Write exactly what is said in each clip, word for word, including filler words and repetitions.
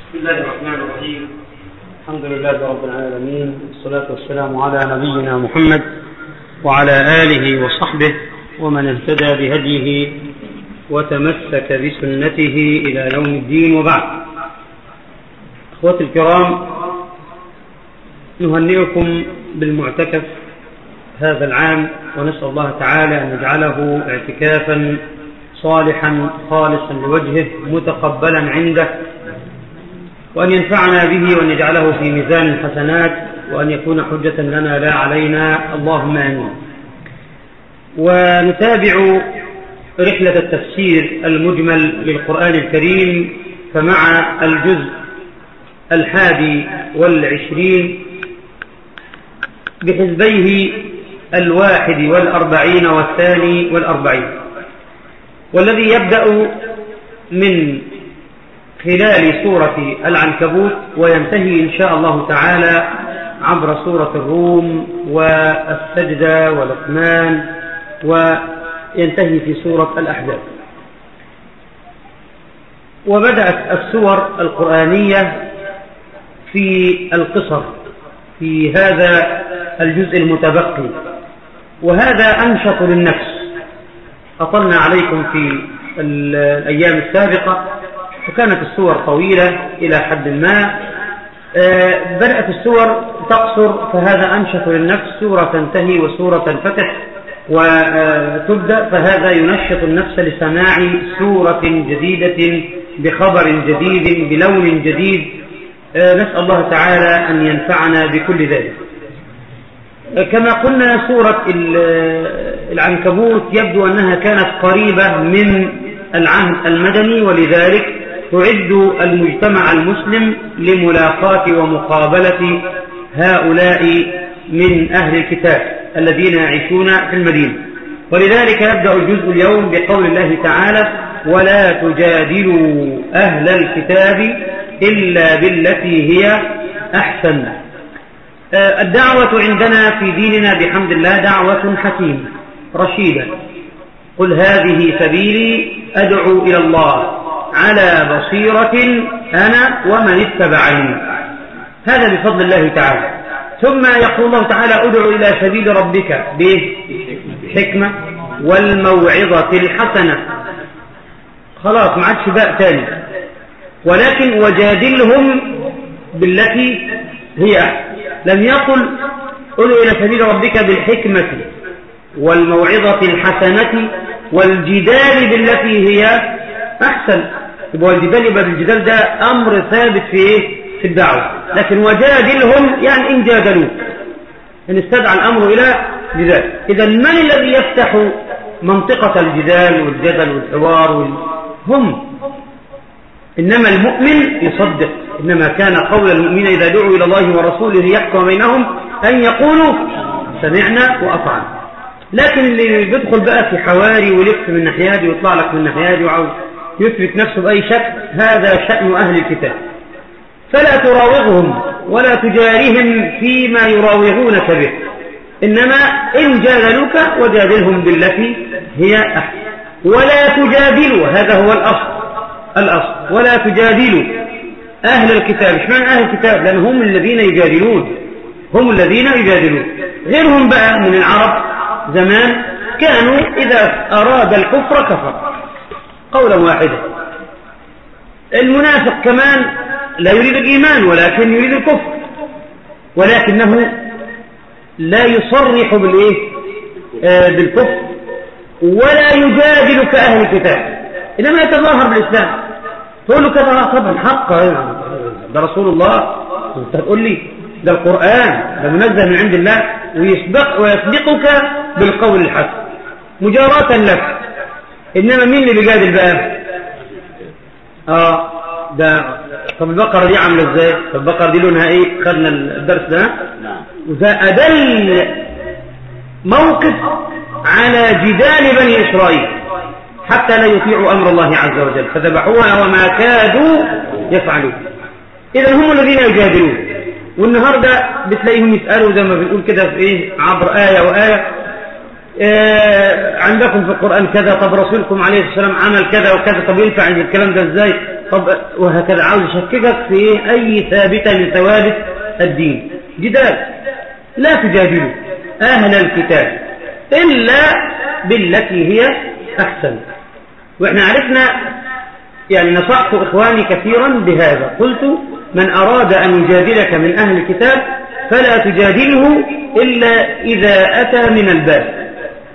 بسم الله الرحمن الرحيم. الحمد لله رب العالمين، والصلاة والسلام على نبينا محمد وعلى آله وصحبه ومن اهتدى بهديه وتمسك بسنته إلى يوم الدين، وبعد. أخوتي الكرام، نهنئكم بالمعتكف هذا العام، ونسأل الله تعالى أن يجعله اعتكافا صالحا خالصا لوجهه متقبلا عنده، وأن ينفعنا به وأن يجعله في ميزان الحسنات، وأن يكون حجة لنا لا علينا، اللهم آمين. ونتابع رحلة التفسير المجمل للقرآن الكريم، فمع الجزء الحادي والعشرين بحزبيه الواحد والأربعين والثاني والأربعين، والذي يبدأ من خلال سورة العنكبوت وينتهي إن شاء الله تعالى عبر سورة الروم والسجدة ولقمان، وينتهي في سورة الأحزاب. وبدأت السور القرآنية في القصر في هذا الجزء المتبقي، وهذا أنشط للنفس. أطلنا عليكم في الأيام السابقة، وكانت السور طويلة إلى حد ما. بدأت السور تقصر، فهذا أنشط للنفس. سورة تنتهي وسورة تنفتح وتبدأ، فهذا ينشط النفس لسماع سورة جديدة بخبر جديد بلون جديد. نسأل الله تعالى أن ينفعنا بكل ذلك. كما قلنا، سورة العنكبوت يبدو أنها كانت قريبة من العهد المدني، ولذلك تعد المجتمع المسلم لملاقاة ومقابلة هؤلاء من أهل الكتاب الذين يعيشون في المدينة. ولذلك يبدأ الجزء اليوم بقول الله تعالى: ولا تجادلوا أهل الكتاب إلا بالتي هي أحسن. الدعوة عندنا في ديننا بحمد الله دعوة حكيمة رشيدة. قل هذه سبيلي أدعو إلى الله على بصيرة أنا ومن اتبعني. هذا بفضل الله تعالى. ثم يقول الله تعالى: ادعو إلى سبيل ربك بالحكمة والموعظة الحسنة. خلاص، ما عادش باء تاني، ولكن وجادلهم بالتي هي أحسن. لم يقل ادعو إلى سبيل ربك بالحكمة والموعظة الحسنة والجدال بالتي هي أحسن. يبقى الجدال، يبقى الجدال ده أمر ثابت في إيه؟ في الدعوة. لكن وجادلهم يعني إن جادلوك، إن استدعى الأمر إلى جدال. إذا من الذي يفتح منطقة الجدال والجدل والحوار وال... هم. إنما المؤمن يصدق. إنما كان قول المؤمن إذا دعوا إلى الله ورسوله ليحكم بينهم أن يقولوا سمعنا وأطعنا. لكن اللي بيدخل بقى في حواري ولف من ناحية ويطلع لك من ناحية وعاوز يثبت نفسه بأي شكل، هذا شأن أهل الكتاب. فلا تراوغهم ولا تجارهم فيما يراوغونك به، إنما إن جادلوك وجادلهم بالتي هي أحسن. ولا تجادلوا، هذا هو الأصل الأصل ولا تجادلوا أهل الكتاب. إيش معنى أهل الكتاب؟ لأن هم الذين يجادلون، هم الذين يجادلون. غيرهم بقى من العرب زمان كانوا إذا أراد الكفر كفر قولا واحدا. المنافق كمان لا يريد الإيمان ولكن يريد الكفر، ولكنه لا يصرح بالإيه؟ آه بالكفر، ولا يجادل كأهل الكتاب، إنما يتظاهر بالإسلام. تقول له كذا طبعا حق، ده رسول الله، انت تقول لي ده القرآن، ده منزل من عند الله، ويسبق ويسبقك بالقول الحسن مجاراة لك. إنما مين اللي بيجادل بقى؟ آه ده طب البقرة دي عاملة ازاي؟ طب البقرة دي لونها ايه؟ خدنا الدرس ده. وده أدل موقف على جدال بني إسرائيل حتى لا يطيعوا أمر الله عز وجل، فذبحوها وما كادوا يفعلون. إذا هم الذين يجادلون. والنهاردة بتلاقيهم يسألوا زي ما بنقول كده في إيه؟ عبر آية وآية، آه عندكم في القرآن كذا، طب رسولكم عليه السلام عمل كذا وكذا، طب ينفع الكلام ده ازاي؟ طب وهكذا عاوز يشككك في أي ثابتة من ثوابت الدين. جدال. لا تجادلوا أهل الكتاب إلا بالتي هي أحسن. وإحنا عرفنا يعني نصحت إخواني كثيرا بهذا، قلت من أراد أن يجادلك من أهل الكتاب فلا تجادله إلا إذا أتى من الباب.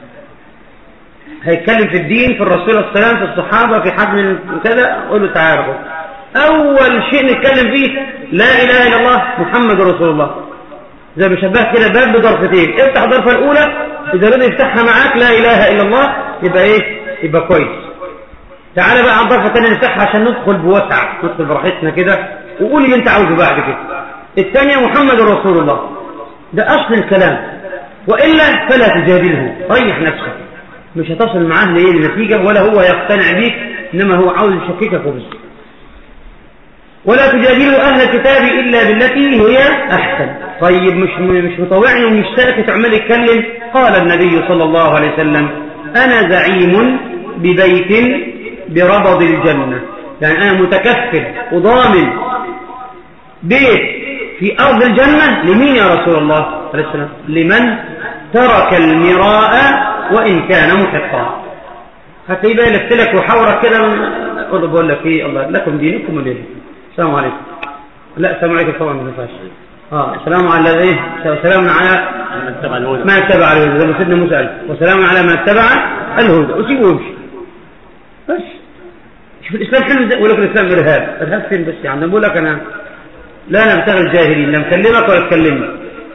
هيتكلم في الدين، في الرسول صلى الله عليه وسلم، في الصحابة، في حد من كذا، قل له تعالى أول شيء نتكلم فيه لا إله إلا الله محمد رسول الله. زي ما شبه كده باب بضرفتين، افتح الضرفة الأولى إذا رضي يفتحها معاك لا إله إلا الله يبقى إيه؟ يبقى كويس. تعالى بقى على الضرفة الثانية نفتحها عشان ندخل بوسع، ندخل براحتنا كده وقول اللي أنت عاوزه بعد كده. الثانية محمد رسول الله، ده أصل الكلام، وإلا فلا تجادله، ريح نفسك، مش هتصل معاه لإيه النتيجة ولا هو يقتنع بيك، إنما هو عاوز يشككك وبس. ولا تجادلوا أهل الكتاب إلا بالتي هي أحسن. طيب مش مش مطوعني ومش ساكت عمال يتكلم. قال النبي صلى الله عليه وسلم أنا زعيم ببيت بربض الجنة، يعني أنا متكفل وضامن بيت في أرض الجنة. لمين يا رسول الله عليه السلام؟ لمن ترك المراء وإن كان محقا. هتلاقيه بقى لفت لك وحورك كده، أقول بقول لك إيه، الله لكم دينكم وليه. السلام عليكم. لا السلام عليكم طبعا ما ينفعش. اه السلام على ايه؟ سلام على ما اتبع الهدى زي ما سيدنا موسى قال، وسلام على ما اتبع الهدى، وسيبه ويمشي بس. شوف الاسلام حلو ازاي. ولكن الاسلام ارهاب. ارهاب فين بس؟ يعني بقول لك انا لا نبتغي الجاهلين، لا مكلمك ولا تكلمني.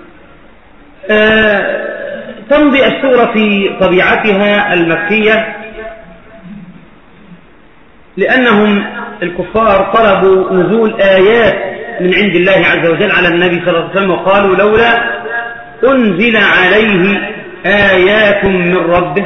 آه تمضي السورة في طبيعتها المكية لأنهم الكفار طلبوا نزول آيات من عند الله عز وجل على النبي صلى الله عليه وسلم، وقالوا لولا أنزل عليه آيات من ربه.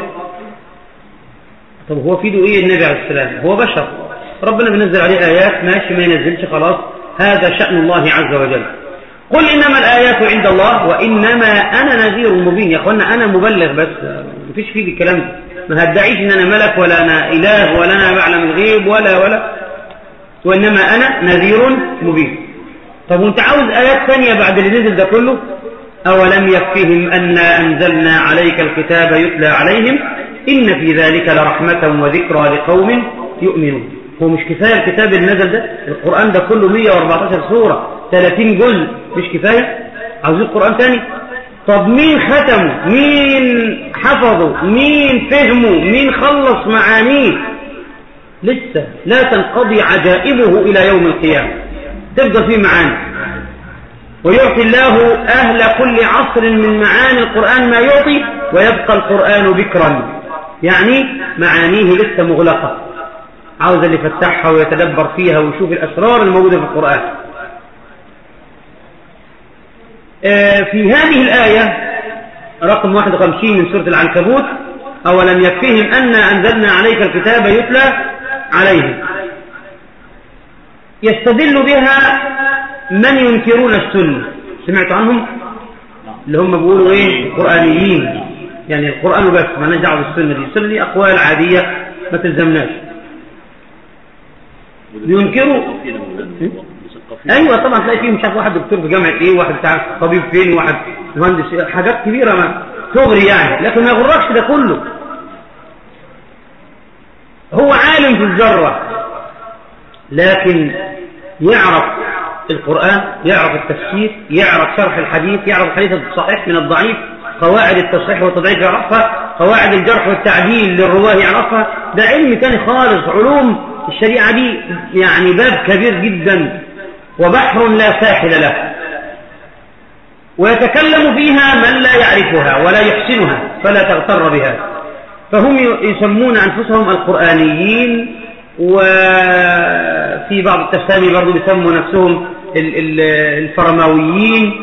طب هو في له إيه النبي عليه السلام؟ هو بشر، ربنا بنزل عليه آيات، ماشي، ما ينزلش خلاص، هذا شأن الله عز وجل. قل إنما الآيات عند الله وإنما أنا نذير مبين. يا أخوانا أنا مبلغ بس، مفيش فيه الكلام ده، ما هدعيش إن أنا ملك ولا أنا إله ولا أنا بعلم الغيب ولا ولا وإنما أنا نذير مبين. طب وانت عاوز آيات ثانية بعد اللي نزل ده كله؟ أولم يكفهم أنا أنزلنا عليك الكتاب يتلى عليهم إن في ذلك لرحمة وذكرى لقوم يؤمنون. هو مش كفاية الكتاب اللي نزل ده؟ القرآن ده كله مئة وأربعة عشر سورة ثلاثين جزء، مش كفاية؟ عاوزين القرآن تاني؟ طب مين ختمه؟ مين حفظه؟ مين فهمه؟ مين خلص معانيه؟ لسه لا تنقضي عجائبه إلى يوم القيامة، تبقى فيه معاني. ويعطي الله أهل كل عصر من معاني القرآن ما يعطي، ويبقى القرآن بكرا، يعني معانيه لسه مغلقة، عاوز اللي يفتحها ويتدبر فيها ويشوف الأسرار الموجودة في القرآن. في هذه الآية رقم واحد وخمسين من سورة العنكبوت، أولم يكفهم أن أنزلنا عليك الكتاب يتلى عليهم، يستدل بها من ينكرون السنة. سمعت عنهم؟ اللي هم بيقولوا إيه؟ القرآنيين، يعني القرآن بس ما نجعل بالسنة دي، السنة دي أقوال عادية ما تلزمناش. ينكروا. ايوه طبعا تلاقي فيه مش عارف واحد دكتور في جامعه ايه، واحد بتاع طبيب فين، واحد مهندس، حاجات كبيره ما تغري يعني، لكن ما يغركش ده كله. هو عالم في الذره لكن يعرف القرآن، يعرف التفسير، يعرف شرح الحديث، يعرف الحديث الصحيح من الضعيف، قواعد التصحيح والتضعيف يعرفها، قواعد الجرح والتعديل للرواه يعرفها. ده علم تاني خالص. علوم الشريعة دي يعني باب كبير جدا وبحر لا ساحل له، ويتكلم فيها من لا يعرفها ولا يحسنها فلا تغتر بها. فهم يسمون أنفسهم القرآنيين، وفي بعض التفسير برضو بيسموا نفسهم الفرماويين.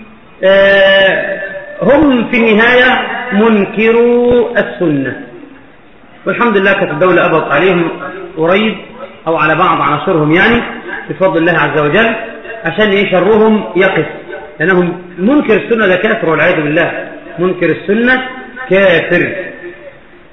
هم في النهاية منكروا السنة، والحمد لله كانت الدولة أبط عليهم قريب أو على بعض عناصرهم يعني بفضل الله عز وجل، عشان يشرهم يقف، لأنهم منكر السنة ده كافر والعياذ بالله، منكر السنة كافر.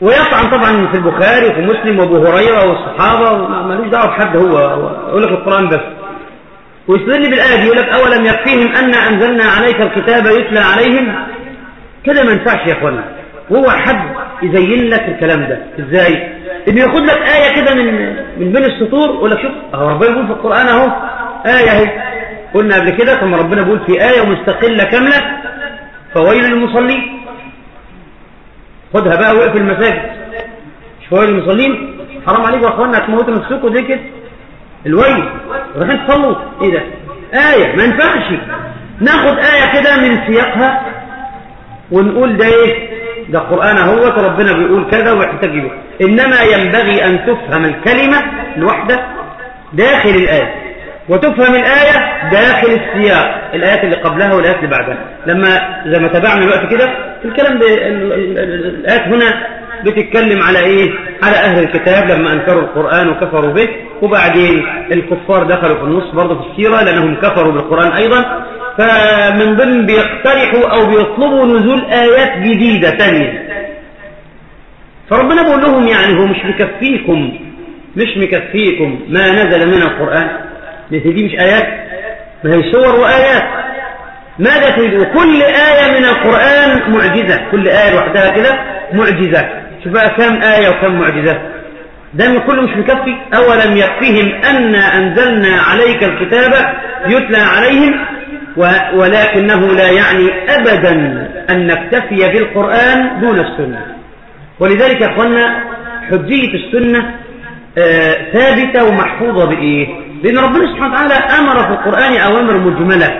ويطعن طبعا في البخاري وفي مسلم وابو هريره والصحابه ومالوش دعوه بحد، هو يقول لك القران بس. ويستدل بالايه دي يقول لك اولم يكفيهم ان انزلنا عليك الكتاب يتلى عليهم. كده ما ينفعش يا اخوانا. هو حد يزين لك الكلام ده ازاي؟ انه ياخد لك ايه كده من من بين السطور ويقول لك شوف اهو ربنا بيقول في القران اهو ايه اهي. قلنا قبل كده ثم ربنا بيقول في ايه مستقله كامله فويل للمصلين. خدها بقى وقف المساجد مش فويل للمصلين. حرام عليكم يا اخوانا هتموتوا نفسكم زي كده. الويل رايحين تصلوا ايه ده؟ ايه ما ينفعش ناخد ايه كده من سياقها ونقول ده ايه؟ ده قرآن اهوت ربنا بيقول كذا ويحتاج به. انما ينبغي ان تفهم الكلمة الواحدة داخل الآية وتفهم الآية داخل السياق، الآيات اللي قبلها والآيات اللي بعدها. لما زي ما تابعنا الوقت كده الكلام الآيات هنا بتتكلم على ايه؟ على اهل الكتاب لما انكروا القرآن وكفروا به، وبعدين الكفار دخلوا في النص برضه في السيرة لانهم كفروا بالقرآن ايضا. فمن ضمن بيقترحوا او بيطلبوا نزول ايات جديدة ثانية. فربنا بيقول لهم يعني هو مش مكفيكم مش مكفيكم ما نزل من القرآن؟ دي مش ايات؟ ما هي سور وايات. ماذا تريدوا؟ كل آية من القرآن معجزة، كل آية لوحدها كده معجزة. شوف بقى كم آية وكم معجزة. ده كله مش مكفي. أولم يكفيهم أن أنزلنا عليك الكتاب يتلى عليهم، ولكنه لا يعني أبدا أن نكتفي بالقرآن دون السنة. ولذلك يا أخوانا حجية السنة آه ثابتة ومحفوظة بإيه؟ لأن ربنا سبحانه وتعالى أمر في القرآن أوامر مجملة،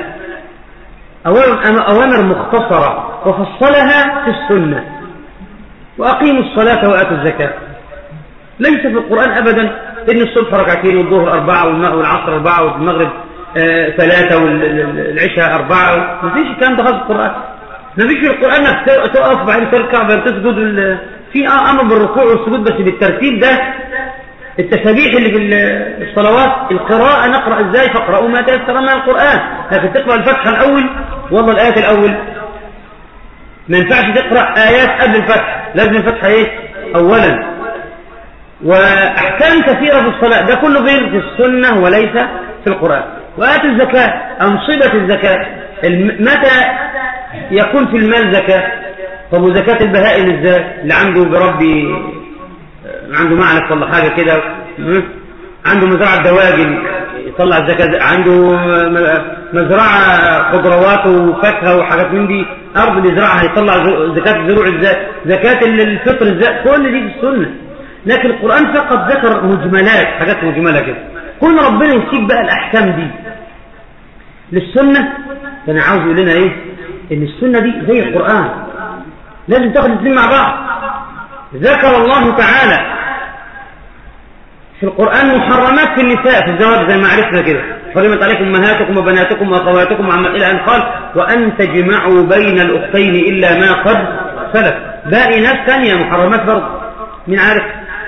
أوامر مختصرة وفصلها في السنة. وأقيموا الصلاة وآتوا الزكاة. ليس في القرآن أبدا إن الصبح ركعتين والظهر أربعة والعصر أربعة والمغرب آه ثلاثة والعشاء أربعة. ما فيش الكلام ده خالص في القرآن. ما فيش في القرآن انك تقف بعدين تركع بعدين تسجد. في امر بالركوع والسجود بس بالترتيب ده. التسابيح اللي في الصلوات، القراءة نقرأ ازاي؟ فاقرأوا ما تيسر من القرآن. لكن تقرأ الفتحة الأول والله الآية الأول. ما ينفعش تقرأ آيات قبل الفتح، لازم الفتحة ايه؟ أولا. وأحكام كثيرة في الصلاة ده كله غير في السنة وليس في القرآن. وآتوا الزكاة، أنصبة الزكاة. متى يكون في المال زكاة؟ طب وزكاة البهائم ازاي؟ اللي عنده بربي عنده معلق ولا حاجة كده، عنده مزرعة دواجن يطلع الزكاة، عنده مزرعة خضروات وفاكهة وحاجات من دي أرض يزرعها يطلع زكاة الزروع ازاي؟ زكاة الفطر ازاي؟ كل دي في السنة. لكن القرآن فقط ذكر مجملات، حاجات مجملة كده. كل ربنا يسيب بقى الأحكام دي للسنة. كان عاوز يقول لنا ايه؟ ان السنة دي زي القرآن، لازم تاخد الاثنين مع بعض. ذكر الله تعالى في القرآن محرمات في النساء في الزواج زي ما عرفنا كده، حرمت عليكم امهاتكم وبناتكم واخواتكم وعما الى ان قال وان تجمعوا بين الاختين الا ما قد سلف. باقي ناس ثانيه محرمات برضه. مين عارف؟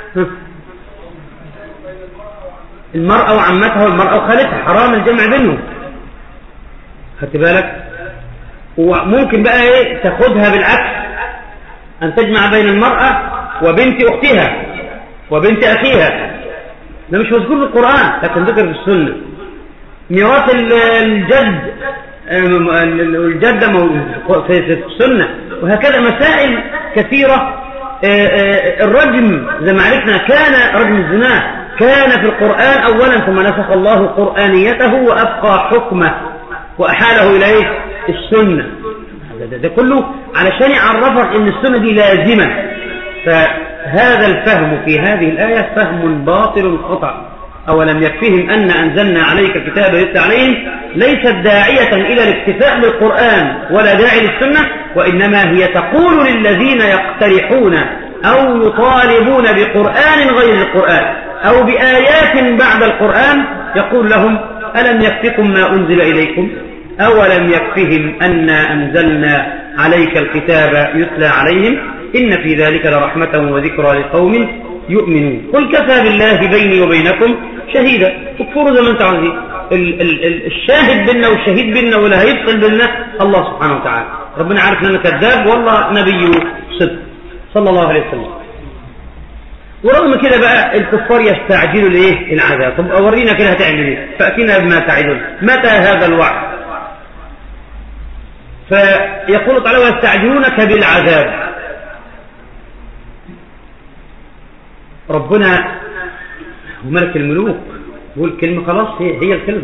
المرأة وعمتها والمرأة وخالتها حرام الجمع بينهم. خدت بالك؟ وممكن بقى ايه تاخدها بالعكس، ان تجمع بين المرأة وبنت اختها وبنت اخيها. ده مش مذكور في القرآن لكن ذكر في السنة. ميراث الجد الجدة في السنة. وهكذا مسائل كثيرة. الرجم زي ما عرفنا كان رجم الزنا كان في القرآن أولا ثم نسخ الله قرآنيته وأبقى حكمه وأحاله إلى إيه؟ السنة. ده, ده كله علشان يعرفك إن السنة دي لازمة. فهذا الفهم في هذه الآية فهم باطل قطع. أولم يكفيهم أن أنزلنا عليك كتابا يتلى عليهم ليست داعية إلى الاكتفاء بالقرآن ولا داعي للسنة، وإنما هي تقول للذين يقترحون أو يطالبون بقرآن غير القرآن أو بآيات بعد القرآن، يقول لهم ألم يكفكم ما أنزل إليكم؟ أولم يكفهم أن أنزلنا عليك الكتاب يتلى عليهم إن في ذلك لرحمة وذكرى لقوم يؤمنون. قل كفى بالله بيني وبينكم شهيدا. تكفروا زي ما انت عايزين. الشاهد بيننا والشهيد بيننا ولا هيفصل بيننا الله سبحانه وتعالى. ربنا عارف اننا كذاب والله نبي صدق صلى الله عليه وسلم. ورغم كده بقى الكفار يستعجلوا الايه العذاب. طب اورينا كده هتعمل ايه؟ فاتنا بما تعدون، متى هذا الوعد؟ فيقول تعالى ويستعجلونك بالعذاب. ربنا وملك الملوك يقول كلمة خلاص هي, هي الكلمة،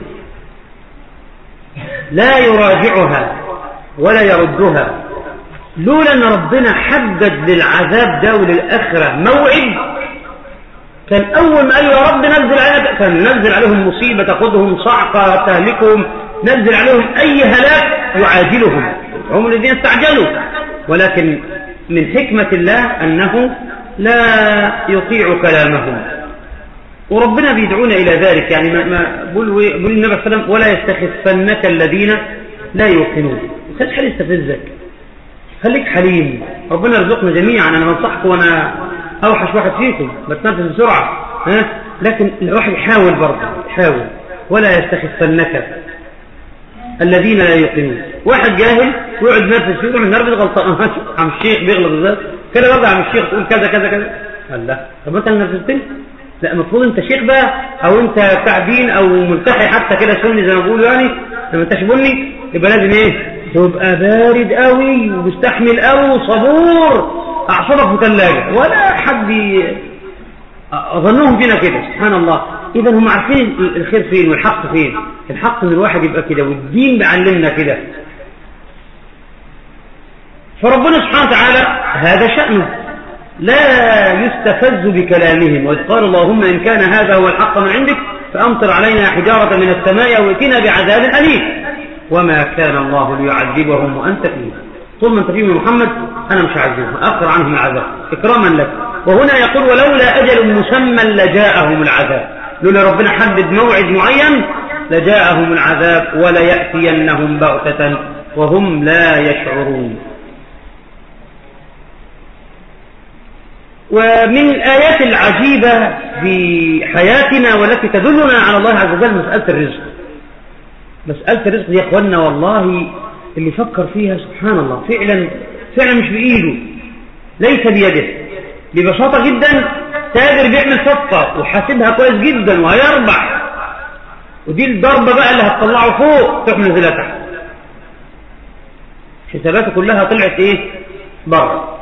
لا يراجعها ولا يردها. لولا أن ربنا حدد للعذاب ده وللآخرة موعد، كان أول ما قالوا يا رب نزل علينا، كان نزل عليهم مصيبة تأخذهم صعقة تهلكهم، نزل عليهم أي هلاك يعاجلهم، هم الذين استعجلوا. ولكن من حكمة الله أنه لا يطيع كلامهم، وربنا بيدعونا إلى ذلك. يعني ما ما بقول النبي صلى الله عليه وسلم ولا يستخفنك الذين لا يوقنون. ما خليش حد يستفزك، خليك حليم. ربنا يرزقنا جميعا. أنا بنصحكم وأنا أوحش واحد فيكم بتنفس بسرعة، ها؟ لكن الواحد يحاول برضه، يحاول. ولا يستخفنك الذين لا يوقنون. واحد جاهل ويقعد ينفس فيه ويقعد نرفز غلطان. عم الشيخ بيغلط ازاي كده برضه؟ عم الشيخ تقول كذا كذا كذا. قال لا، طب انت اللي نرفزتني؟ لا، المفروض انت شيخ بقى، او انت بتاع دين او ملتحي حتى كده سني زي ما بيقولوا، يعني لما انتش بني يبقى لازم ايه؟ تبقى بارد قوي ومستحمل قوي وصبور، اعصابك في ثلاجه. ولا حد اظنهم فينا كده، سبحان الله. اذا هم عارفين الخير فين والحق فين. الحق ان الواحد يبقى كده، والدين بيعلمنا كده. فربنا سبحانه وتعالى هذا شأنه، لا يستفز بكلامهم. وإذ قال اللهم إن كان هذا هو الحق من عندك فأمطر علينا حجارة من السماء وائتنا بعذاب أليم. وما كان الله ليعذبهم وأنت فيهم. طول ما أنت فيهم محمد أنا مش هعذبهم، أخر عنهم العذاب إكراما لك. وهنا يقول ولولا أجل مسمى لجاءهم العذاب. لولا ربنا حدد موعد معين لجاءهم العذاب وليأتينهم بغتة وهم لا يشعرون. ومن الآيات العجيبة في حياتنا والتي تدلنا على الله عز وجل مسألة الرزق. مسألة الرزق يا أخوانا والله اللي فكر فيها سبحان الله، فعلا فعلا مش بإيده، ليس بيده. ببساطة جدا تاجر بيعمل صفقة وحاسبها كويس جدا وهيربح، ودي الضربة بقى اللي هتطلعه فوق تروح منزلها تحت. حساباته كلها طلعت ايه؟ بره.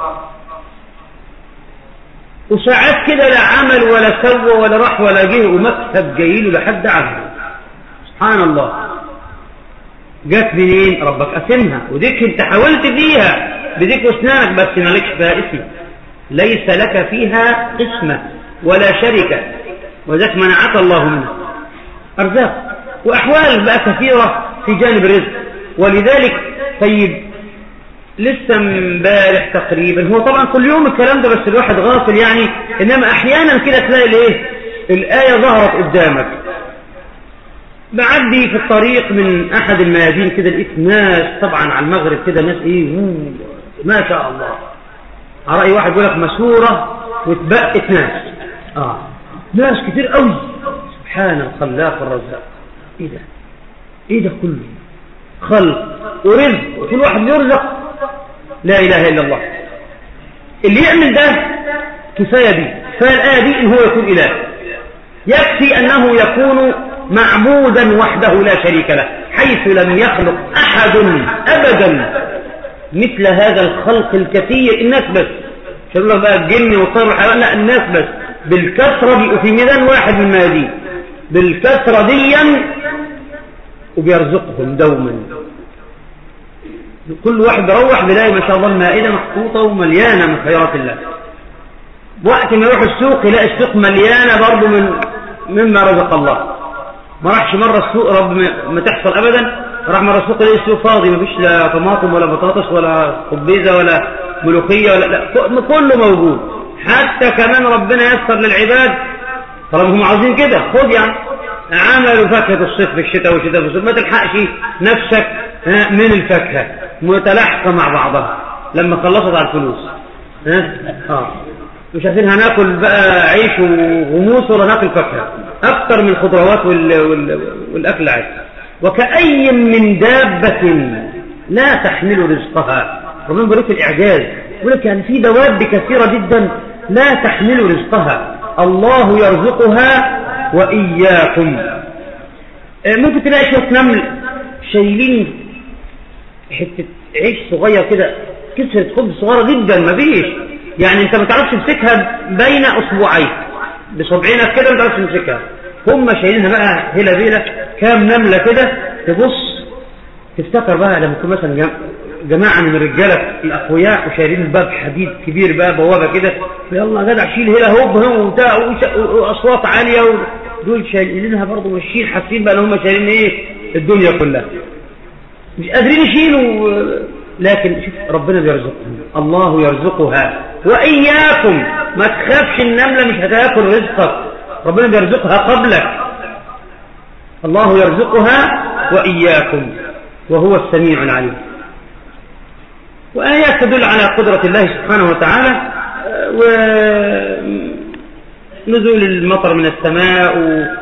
وساعات كده لا عمل ولا سوى ولا راح ولا جه، ومكسب جايله لحد عنه. سبحان الله. جات منين؟ ربك قسمها، وديك انت حاولت فيها بديك واسنانك بس مالكش فيها اسم، ليس لك فيها قسمة ولا شركة، وذاك منعك الله منها. أرزاق وأحوال بقى كثيرة في جانب الرزق. ولذلك طيب لسه امبارح تقريبا، هو طبعا كل يوم الكلام ده بس الواحد غافل يعني، إنما أحيانا كده تلاقي الايه الآية ظهرت قدامك. بعدي في الطريق من أحد الميادين كده لقيت ناس طبعا على المغرب كده، ناس إيه ما شاء الله، على رأي واحد يقول لك مسورة وتبقت ناس، آه ناس كتير قوي. سبحان الخلاق الرزاق. إيه ده؟ إيه ده كله؟ خلق ورزق وكل واحد يرزق. لا إله إلا الله. اللي يعمل ده كفاية دي، فالآية دي إن هو يكون إله، يكفي أنه يكون معبودا وحده لا شريك له، حيث لم يخلق أحد أبدا مثل هذا الخلق الكثير. الناس بس، شاء الله بقى الجن والطير والحيوان، لا الناس بس بالكثرة بيبقوا في ميدان واحد من الميادين بالكثرة ديا، وبيرزقهم دوما. كل واحد بيروح بلاقي ما شاء الله المائدة محطوطة ومليانة من خيرات الله. وقت ما يروح السوق يلاقي السوق مليانة برضه من مما رزق الله. ما راحش مرة السوق رب ما تحصل أبدا، راح مرة السوق يلاقي السوق فاضي، ما فيش لا طماطم ولا بطاطس ولا خبيزة ولا ملوخية ولا لا، كله موجود. حتى كمان ربنا يسر للعباد طالما هم عاوزين كده، خد يعني عملوا فاكهة الصيف في الشتاء والشتاء في الصيف، ما تلحقش نفسك من الفاكهة متلاحقة مع بعضها لما خلصت على الفلوس. ها اه مش عارفين هناكل بقى عيش وغموس ولا ناكل فاكهة أكثر من الخضروات وال... وال... والأكل العادي. وكأي من دابة لا تحمل رزقها. ربنا بيقول في الإعجاز، يقول لك يعني في دواب كثيرة جدا لا تحمل رزقها، الله يرزقها وإياكم. ممكن تلاقي شوية نمل شايلين حتة عيش صغير كده، كسرة خبز صغيرة جدا ما فيش، يعني انت ما تعرفش تمسكها بين اصبعين بصبعينك كده، ما تعرفش تمسكها. هم شايلينها بقى هلا بيلا كام نملة كده، تبص تفتكر بقى لما يكون مثلا جماعة من الرجالة الأقوياء وشايلين باب حديد كبير بقى بوابة كده، يلا جدع شيل هلا هوب هم وبتاع وأصوات عالية، ودول شايلينها برضه ماشيين حاسين بقى ان هم شايلين ايه الدنيا كلها، مش قادرين يشيلوا. لكن شوف ربنا بيرزقهم، الله يرزقها وإياكم. ما تخافش النملة مش هتاكل رزقك، ربنا بيرزقها قبلك. الله يرزقها وإياكم وهو السميع العليم. وآيات تدل على قدرة الله سبحانه وتعالى، ونزول المطر من السماء،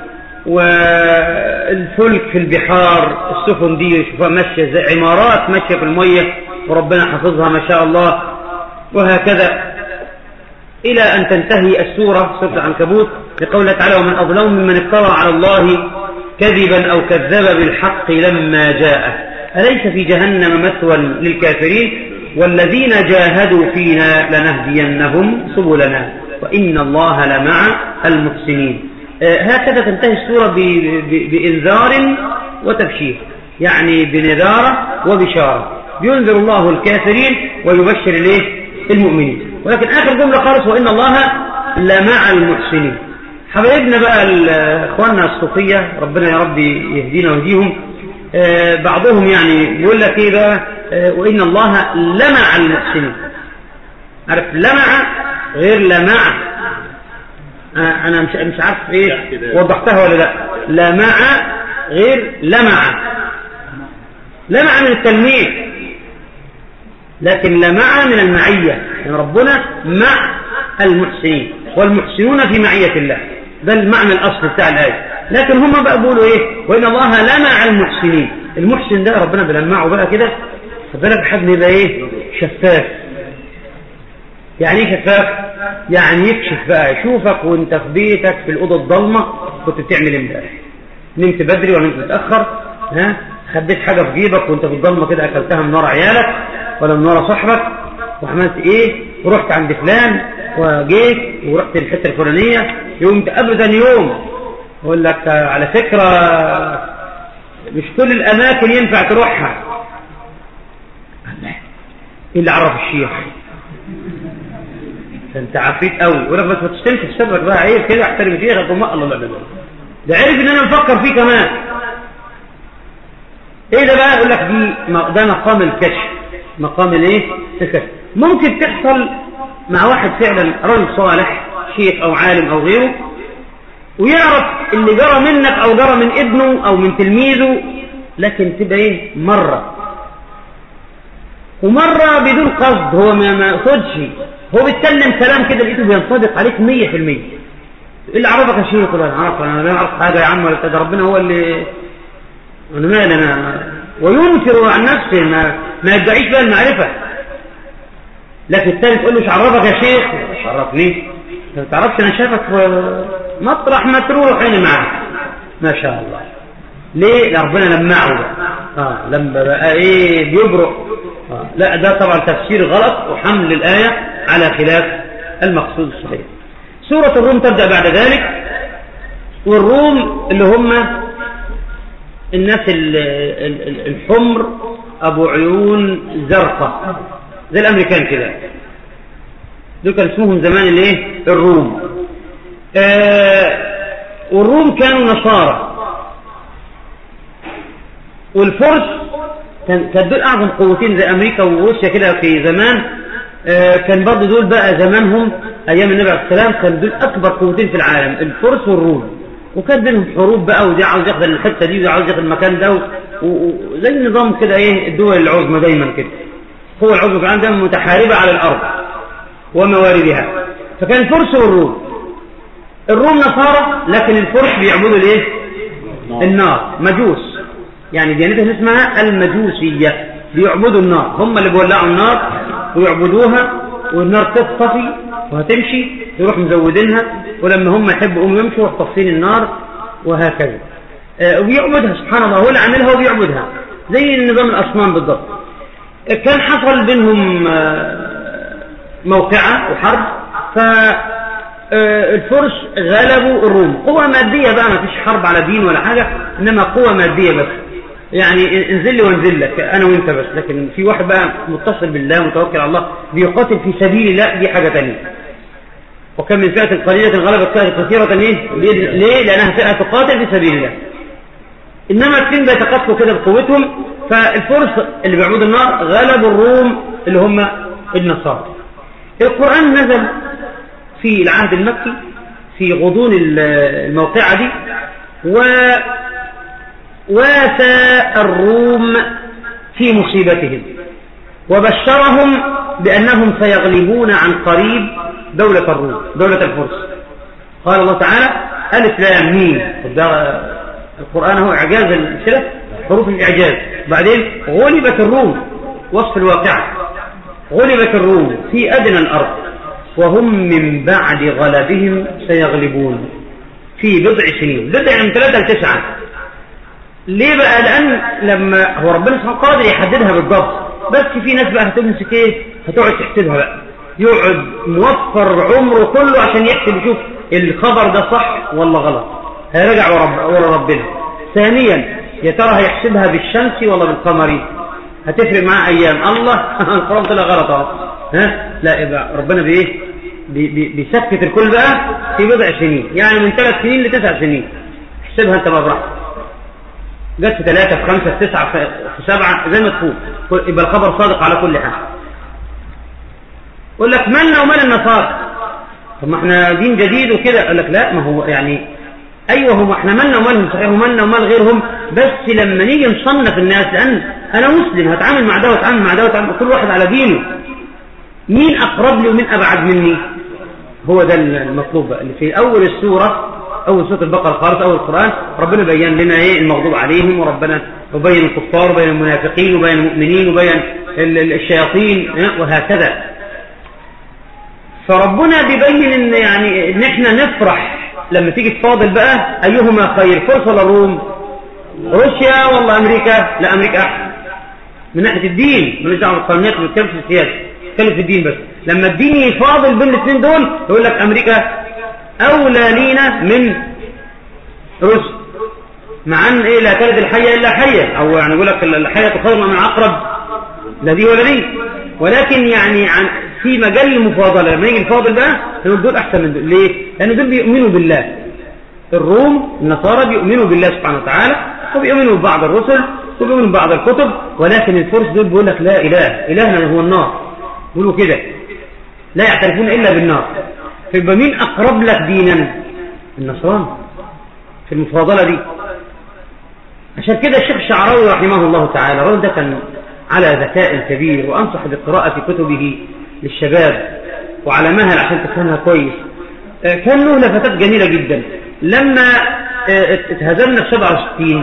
والفلك في البحار، السفن دي شوفها ماشية زي عمارات ماشية في المية وربنا حفظها ما شاء الله، وهكذا إلى أن تنتهي السورة سورة العنكبوت لقوله تعالى: ومن أظلم ممن افترى على الله كذبا أو كذب بالحق لما جاءه أليس في جهنم مثوى للكافرين والذين جاهدوا فينا لنهدينهم سبلنا وإن الله لمع المحسنين. آه هكذا تنتهي السورة بإنذار وتبشير، يعني بنذارة وبشارة. بينذر الله الكافرين ويبشر الايه المؤمنين. ولكن آخر جملة خالص: وإن الله لمع المحسنين. حبايبنا بقى اخواننا الصوفية ربنا يا رب يهدينا ويهديهم، آه بعضهم يعني بيقول لك ايه بقى آه وإن الله لمع المحسنين. عارف لمع غير لمع، آه انا مش مش عارف ايه وضحتها ولا لا. لمع غير لمع، لمع من التلميع، لكن لمع من المعية، يعني ربنا مع المحسنين والمحسنون في معية الله، ده المعنى الأصل بتاع الآية. لكن هم بقى بيقولوا إيه؟ وإن الله لمع المحسنين. المحسن ده ربنا بلمعه بقى كده، فبالك حد يبقى إيه؟ شفاف. يعني إيه شفاف؟ يعني يكشف بقى، يشوفك وأنت في بيتك في الأوضة الضلمة كنت بتعمل امبارح، نمت بدري ولا نمت متأخر، ها؟ خديت حاجة في جيبك وأنت في الضلمة كده أكلتها من ورا عيالك ولا من ورا صاحبك، وعملت إيه؟ ورحت عند فلان وجيت ورحت الحتة الفلانية، يوم أبدا يوم يقول لك على فكرة مش كل الأماكن ينفع تروحها. إيه اللي عرف الشيخ؟ أنت عفيت قوي، يقول لك بس ما تشتمش في صدرك بقى، عيب كده احترم شيخك. وما الله لا لا ده عرف إن أنا مفكر فيه كمان. إيه ده بقى؟ يقول لك دي ده مقام الكشف، مقام الإيه؟ الكشف. ممكن تحصل مع واحد فعلا رجل صالح، شيخ أو عالم أو غيره، ويعرف اللي جرى منك أو جرى من ابنه أو من تلميذه، لكن تبقى إيه؟ مرة ومرة بدون قصد، هو ما يقصدش، هو بيتكلم كلام كده لقيته بينطبق عليك مية في المية. إيه اللي عرفك يا شيخ؟ ولا عرف أنا لا أعرف حاجة يا عم، ولا كده، ربنا هو اللي أنا مالي أنا، وينكر عن نفسه، ما, ما يدعيش بقى المعرفة. لكن الثاني تقول له مش عرفك يا شيخ، مش عرفني، ما تعرفش أنا شافك مطرح ما تروح هنا معاك ما شاء الله. ليه؟ ربنا لمعه آه لما بقى إيه بيبرق. آه لا ده طبعا تفسير غلط وحمل الآية على خلاف المقصود الصحيح. سورة الروم تبدأ بعد ذلك، والروم اللي هم الناس الحمر أبو عيون زرقاء زي الأمريكان كده، دول كان اسمهم زمان الايه؟ الروم. آه والروم كانوا نصارى، والفرس كان كان دول أعظم قوتين زي أمريكا وروسيا كده في زمان. آه كان برضه دول بقى زمانهم أيام النبي عليه السلام كان دول أكبر قوتين في العالم، الفرس والروم. وكان بينهم حروب بقى، ودي عاوز ياخد الحته دي وده عاوز ياخد المكان ده، وزي النظام كده ايه الدول العظمى دايما كده، القوى العظمى كمان دايما متحاربه على الارض ومواردها. فكان الفرس والروم، الروم نصارى لكن الفرس بيعبدوا الايه؟ النار، مجوس، يعني ديانتهم اسمها المجوسيه، بيعبدوا النار، هم اللي بيولعوا النار ويعبدوها، والنار تطفي وهتمشي يروح مزودينها، ولما هم يحبوا هم يمشوا يروح طفين النار وهكذا. آه وبيعبدها سبحان الله، هو اللي عاملها وبيعبدها زي نظام الأصنام بالضبط. آه كان حصل بينهم آه موقعة وحرب، فالفرس غلبوا الروم. قوة مادية بقى، ما فيش حرب على دين ولا حاجة، إنما قوة مادية بس، يعني انزل لي وانزل لك أنا وانت بس. لكن في واحد بقى متصل بالله متوكل على الله بيقاتل في سبيل الله، دي حاجة تانية. وكم من فئة قليلة غلبت فئة كثيرة. ليه؟ ليه؟ لأنها فئة تقاتل في سبيل الله. إنما الاثنين بيتقاتلوا كده بقوتهم. فالفرس اللي بيعبدوا النار غلبوا الروم اللي هم النصارى. القرآن نزل في العهد المكي في غضون الموقعة دي، وواسى الروم في مصيبتهم وبشرهم بأنهم سيغلبون عن قريب دولة الروم، دولة الفرس. قال الله تعالى ألف لام ميم، القرآن هو إعجاز السلف، حروف الإعجاز. بعدين غلبت الروم، وصف الواقعة، غلبت الروم في أدنى الأرض وهم من بعد غلبهم سيغلبون في بضع سنين. بضع من ثلاثة لتسعة. ليه بقى؟ لأن لما هو ربنا سبحانه قادر يحددها بالضبط، بس في ناس بقى هتمسك ايه، هتقعد تحسبها بقى، يقعد موفر عمره كله عشان يحسب يشوف الخبر ده صح ولا غلط، هيرجع ورا ربنا. ثانيا يا ترى هيحسبها بالشمس ولا بالقمر، هتفرق معاه ايام. الله القرآن طلع غلط اهو، ها لا يبقى ربنا بايه بي بي بيسكت الكل بقى في بضع سنين، يعني من ثلاث سنين لتسع سنين. احسبها انت بقى براحتك، جت في ثلاثة في خمسة في تسعة في سبعة زي ما تكون، يبقى الخبر صادق على كل حال. يقول لك مالنا ومال النصارى، طب ما احنا دين جديد وكده. يقول لك لا، ما هو يعني ايوه هم احنا مالنا ومالهم صحيح، ومالنا ومال غيرهم، بس لما نيجي نصنف الناس، لان انا مسلم هتعامل مع ده واتعامل مع ده واتعامل كل واحد على دينه، مين اقرب لي ومين ابعد مني؟ هو ده المطلوب بقى. اللي في اول السوره، اول سوره البقره خالص، اول القران، ربنا بين لنا ايه المغضوب عليهم، وربنا وبين الكفار وبين المنافقين وبين المؤمنين وبين الشياطين وهكذا. فربنا بيبين ان يعني ان احنا نفرح لما تيجي تفاضل بقى ايهما خير، فرس ولا الروم، روسيا ولا امريكا؟ لا امريكا احسن من ناحيه الدين، ماليش دعوه بالقانونيات اللي بتتكلم في السياسه، بتتكلم في الدين بس. لما الدين يفاضل بين الاثنين دول يقول لك امريكا اولى لينا من روسيا، مع ان ايه لا تلد الحيه الا حيه، او يعني يقول لك الحيه خير من العقرب، لا دي ولا دي. ولكن يعني عن في مجال المفاضله لما يجي الفاضل بقى يقول دول احسن من دول. ليه؟ لان دول بيؤمنوا بالله، الروم النصارى بيؤمنوا بالله سبحانه وتعالى، وبيؤمنوا ببعض الرسل وبيؤمنوا ببعض الكتب. ولكن الفرس دول بيقول لك لا اله، الهنا هو النار، يقولوا كده لا يعترفون الا بالنار. فيبقى مين اقرب لك دينا؟ النصران في المفاضله دي. عشان كده الشيخ الشعراوي رحمه الله تعالى، الرجل ده كان على ذكاء كبير، وانصح بقراءه كتبه للشباب وعلى مهل عشان تفهمها كويس. كان له لفتات جميله جدا. لما اتهزمنا في سبعة وستين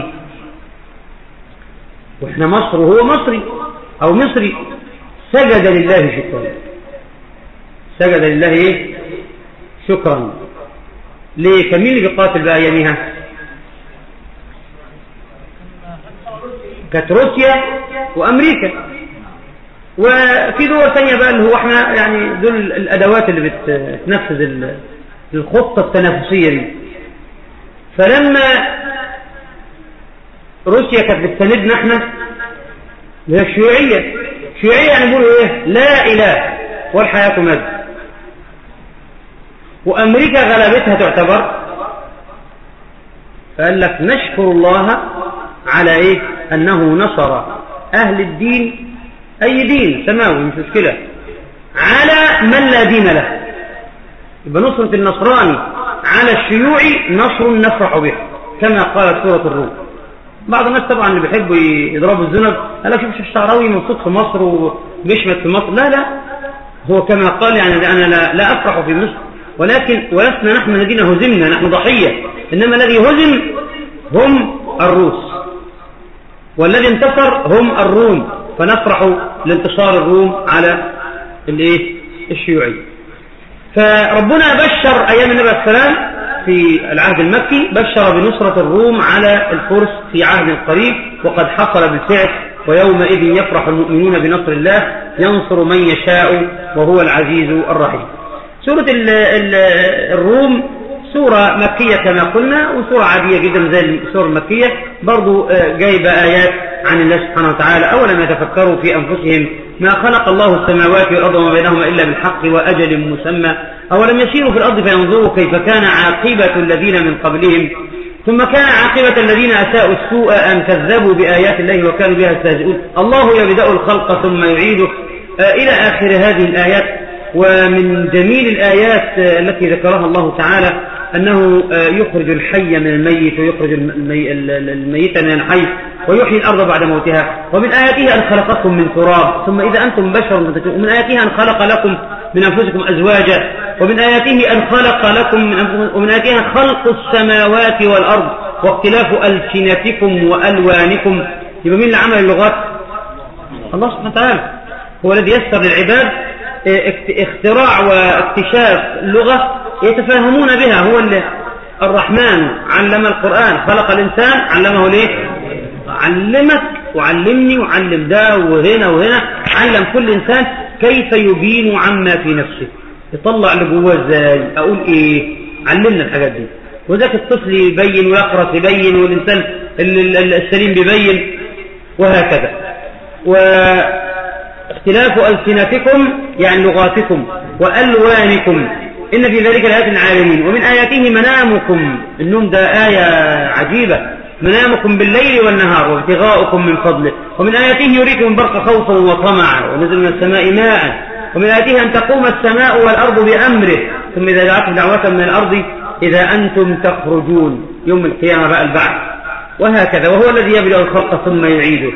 واحنا مصر وهو مصري او مصري، سجد لله شكرا. سجد لله ايه؟ شكرا. ليه؟ كان مين اللي بيقاتل بقى اياميها؟ كانت روسيا وامريكا، وفي دول ثانيه بقى اللي هو احنا يعني دول الادوات اللي بتنفذ الخطه التنافسيه دي. فلما روسيا كانت بتساندنا احنا اللي هي الشيوعيه، الشيوعيه يعني بيقولوا ايه؟ لا اله والحياه مادة. وامريكا غلبتها تعتبر، فقال لك نشكر الله على ايه؟ انه نصر اهل الدين، اي دين سماوي مش مشكله، على من لا دين له. يبقى نصرة النصراني على الشيوعي نصر نفرح به، كما قالت سورة الروم. بعض الناس طبعا اللي بيحبوا يضربوا الذنب قال لك شوف الشعراوي مبسوط في مصر وبيشمت في مصر. لا لا، هو كما قال يعني انا لا, لا افرح في مصر، ولكن ولسنا نحن الذين هزمنا، نحن ضحيه، انما الذي هزم هم الروس، والذي انتصر هم الروم، فنفرح لانتصار الروم على الايه؟ الشيوعي. فربنا بشر أيام النبي عليه السلام في العهد المكي، بشر بنصرة الروم على الفرس في عهد قريب، وقد حصل بالفعل. ويومئذ يفرح المؤمنون بنصر الله ينصر من يشاء وهو العزيز الرحيم. سورة ال ال الروم سورة مكية كما قلنا، وسورة عادية جدا زي السورة المكية، برضو جايبة آيات عن الله سبحانه وتعالى. أولم يتفكروا في أنفسهم ما خلق الله السماوات والأرض وما بينهما إلا بالحق وأجل مسمى، أولم يسيروا في الأرض فينظروا كيف كان عاقبة الذين من قبلهم ثم كان عاقبة الذين أساءوا السوء أن كذبوا بآيات الله وكانوا بها يستهزئون، الله يبدأ الخلق ثم يعيده، إلى آخر هذه الآيات. ومن جميل الآيات التي ذكرها الله تعالى أنه يخرج الحي من الميت ويخرج الميت من الحي ويحيي الأرض بعد موتها. ومن آياته أن خلقكم من تراب ثم إذا أنتم بشر تنتشرون. ومن آياته أن خلق لكم من أنفسكم أزواجا. ومن آياته أن خلق لكم من أنفسكم ومن آياته أن خلق السماوات والأرض واختلاف ألسنتكم وألوانكم. يبقى مين اللي عمل اللغات؟ الله سبحانه وتعالى هو الذي يسر للعباد اختراع واكتشاف اللغة يتفاهمون بها. هو اللي الرحمن علم القرآن، خلق الإنسان علمه ليه؟ علمك وعلمني وعلم ده وهنا وهنا، علم كل إنسان كيف يبين عما في نفسه، يطلع اللي جواه ازاي، أقول إيه، علمنا الحاجات دي. وذاك الطفل يبين ويقرأ يبين، والإنسان السليم بيبين، وهكذا. واختلاف ألسنتكم يعني لغاتكم وألوانكم إن في ذلك لآيات للعالمين. ومن آياته منامكم، النوم ده آية عجيبة، منامكم بالليل والنهار وابتغاؤكم من فضله. ومن آياته يريكم البرق خوفا وطمعا ونزل من السماء ماء. ومن آياته أن تقوم السماء والأرض بأمره ثم إذا دعتم دعوة من الأرض إذا أنتم تخرجون، يوم القيامة بقى البعث. وهكذا. وهو الذي يبدأ الخلق ثم يعيده.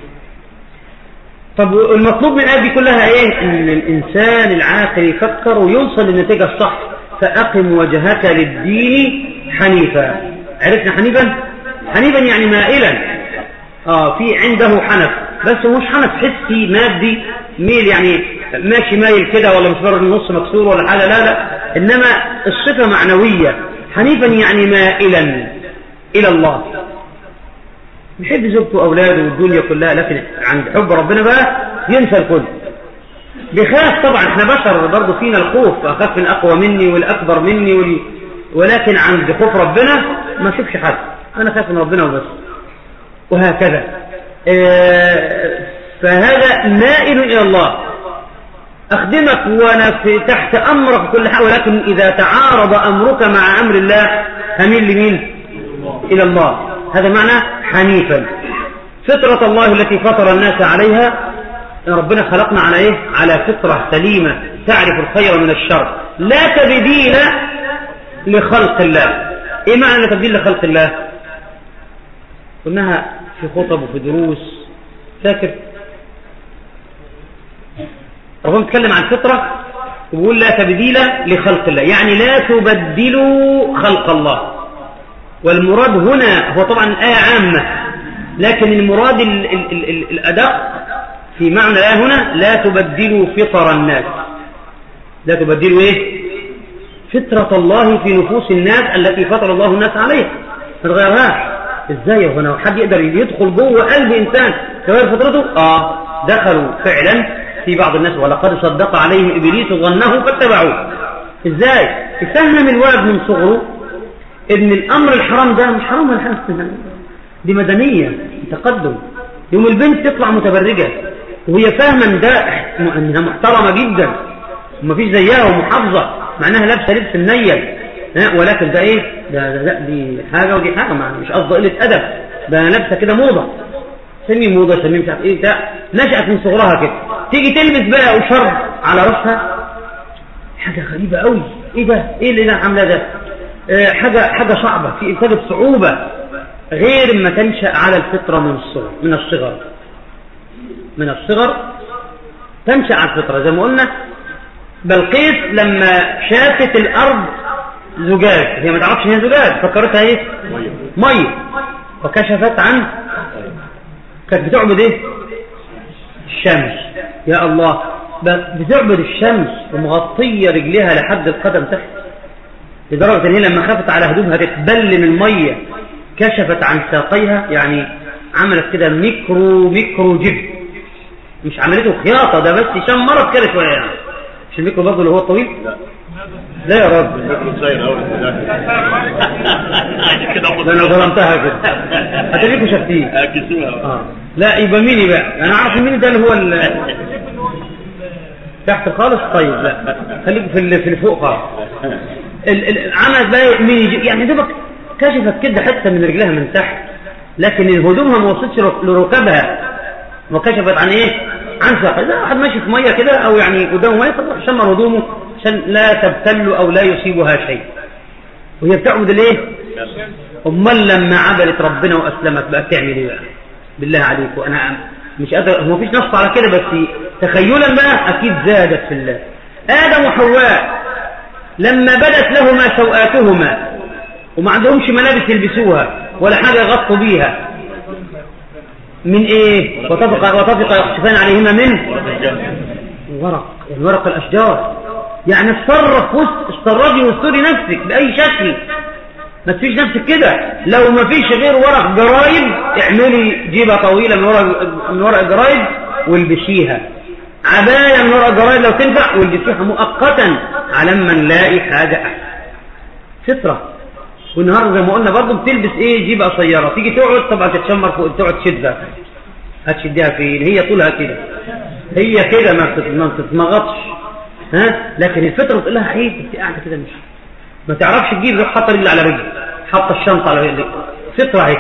طب المطلوب من الآيات دي كلها ايه؟ ان الانسان العاقل يفكر ويوصل للنتيجة الصح. فأقم وجهك للدين حنيفا. عرفنا حنيفا؟ حنيفا يعني مائلا. اه في عنده حنف، بس مش حنف حسي مادي ميل يعني ماشي مايل كده ولا مسبر النص مكسور ولا حاجة، لا لا، انما الصفة معنوية. حنيفا يعني مائلا الى الله، بيحب زوجته وأولاده والدنيا كلها، لكن عند حب ربنا بقى ينسى الكل. بيخاف طبعا، احنا بشر برضه فينا الخوف، أخاف الأقوى مني والأكبر مني ولي. ولكن عند خوف ربنا ما شوفش حد، أنا خاف من ربنا وبس. وهكذا. اه فهذا مائل إلى الله. أخدمك وأنا في تحت أمرك كل حاجة، ولكن إذا تعارض أمرك مع أمر الله هميل لمين؟ إلى الله. هذا معنى حنيفا. فطرة الله التي فطر الناس عليها، ربنا خلقنا على ايه؟ على فطرة سليمة تعرف الخير من الشر، لا تبديل لخلق الله. ايه معنى لا تبديل لخلق الله؟ قلناها في خطب وفي دروس، فاكر؟ ربنا بيتكلم عن الفطرة ويقول لا تبديل لخلق الله، يعني لا تبدلوا خلق الله. والمراد هنا هو طبعا الآية عامة، لكن المراد ال ال ال ال الأدق في معنى الآية هنا لا تبدلوا فطر الناس. لا تبدلوا إيه؟ فطرة الله في نفوس الناس التي فطر الله الناس عليها، ما تغيرهاش. إزاي هنا حد يقدر يدخل جوه قلب إنسان تغير فطرته؟ آه دخلوا فعلا في بعض الناس، ولقد صدق عليهم إبليس ظنه فاتبعوه. إزاي؟ يفهم الولد من صغره إن الأمر الحرام ده مش حرام ولا حاجة، دي مدنية تقدم. يوم البنت تطلع متبرجة وهي فاهمة إن ده إنها محترمة جدا ومفيش زيها ومحافظة، معناها لابسة لبس منيل، ولكن ده إيه؟ ده, ده, ده دي حاجة ودي حاجة، مش قصد قلة أدب، ده لابسة كده موضة، سمي موضة سمي مش عارف إيه ده، نشأت من صغرها كده. تيجي تلبس بقى وشرب على رأسها، حاجة غريبة قوي. إيه ده؟ إيه اللي أنا عاملة ده؟ حاجة حاجة صعبة، في إنتاج صعوبة، غير ما تنشأ على الفطرة من الصغر من الصغر من الصغر تنشأ على الفطرة. زي ما قلنا بلقيس لما شافت الأرض زجاج، هي ما تعرفش هي زجاج، فكرتها ايه؟ مية، فكشفت عن كانت بتعبد ايه؟ الشمس. يا الله، بتعبد الشمس ومغطية رجليها لحد القدم تحت، لدرجة ان هي لما خافت على هدومها تتبل من مية كشفت عن ساقيها، يعني عملت كده ميكرو ميكرو جب، مش عملته خياطة، ده بس شمرت كده شوية يعني. مش الميكرو برضه اللي هو الطويل؟ لا لا يا رب، الميكرو صغير قوي ده انا ظلمتها كده هتلاقيكوا شفتيه اه. لا يبقى مين بقى؟ انا عارف مين ده اللي هو تحت خالص. طيب لا خليكم في اللي في فوق خالص. عملت بقى مين يعني دوبك كشفت كده حته من رجلها من تحت، لكن هدومها ما وصلتش لركبها، وكشفت عن ايه؟ عن ساقها. اذا واحد ماشي في ميه كده او يعني قدامه ميه فراح شمر هدومه عشان لا تبتل او لا يصيبها شيء، وهي بتعبد الايه؟ امال لما عبدت ربنا واسلمت بقى تعمل ايه بقى؟ بالله عليكم انا مش قادر، هو مفيش نص على كده بس تخيلا بقى اكيد زادت في الله. ادم وحواء لما بدت لهما سوآتهما وما عندهمش ملابس يلبسوها ولا حاجه يغطوا بيها، من ايه؟ وطفق وطفق يخشفان عليهما من ورق، يعني ورق الاشجار. يعني اتصرف وسط استرجي واستوري نفسك باي شكل، ما تفيش نفسك كده. لو ما فيش غير ورق جرايد اعملي جيبه طويله من ورق من ورق الجرايد والبسيها، عبايه من ورق الجرايد لو تنفع والبسيها مؤقتا على ما نلاقي حاجه احسن. فطره. والنهارده زي ما قلنا برضه بتلبس ايه؟ جيبه قصيره، تيجي تقعد طبعا تتشمر فوق، تقعد تشدها، هتشدها فين؟ هي طولها كده، هي كده ما تتمغطش ها. لكن الفطره تقول لها عيب انت قاعده كده مش ما تعرفش تجيب، روح حاطه رجل على رجل، حاطه الشنطه على رجلك، فطره هيك.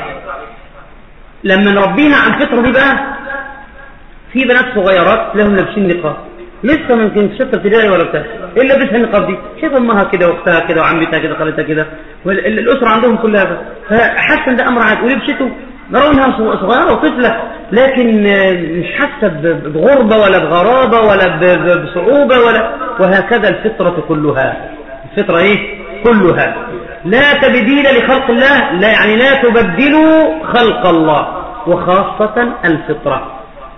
لما نربيها عن الفطره دي بقى، في بنات صغيرات لهم لابسين نقاب لسه ممكن ستة ابتدائي ولا بتاع، ايه اللي لابسها النقاب دي؟ شايف امها كده واختها كده وعمتها كده خالتها كده، والاسره عندهم كلها بقى، فحاسه ان ده امر عادي، ولبسته رونها صغيره وطفله، لكن مش حاسه بغربه ولا بغرابه ولا بصعوبه ولا، وهكذا الفطره كلها. الفطره ايه؟ كلها. لا تبديل لخلق الله، لا يعني لا تبدلوا خلق الله، وخاصه الفطره.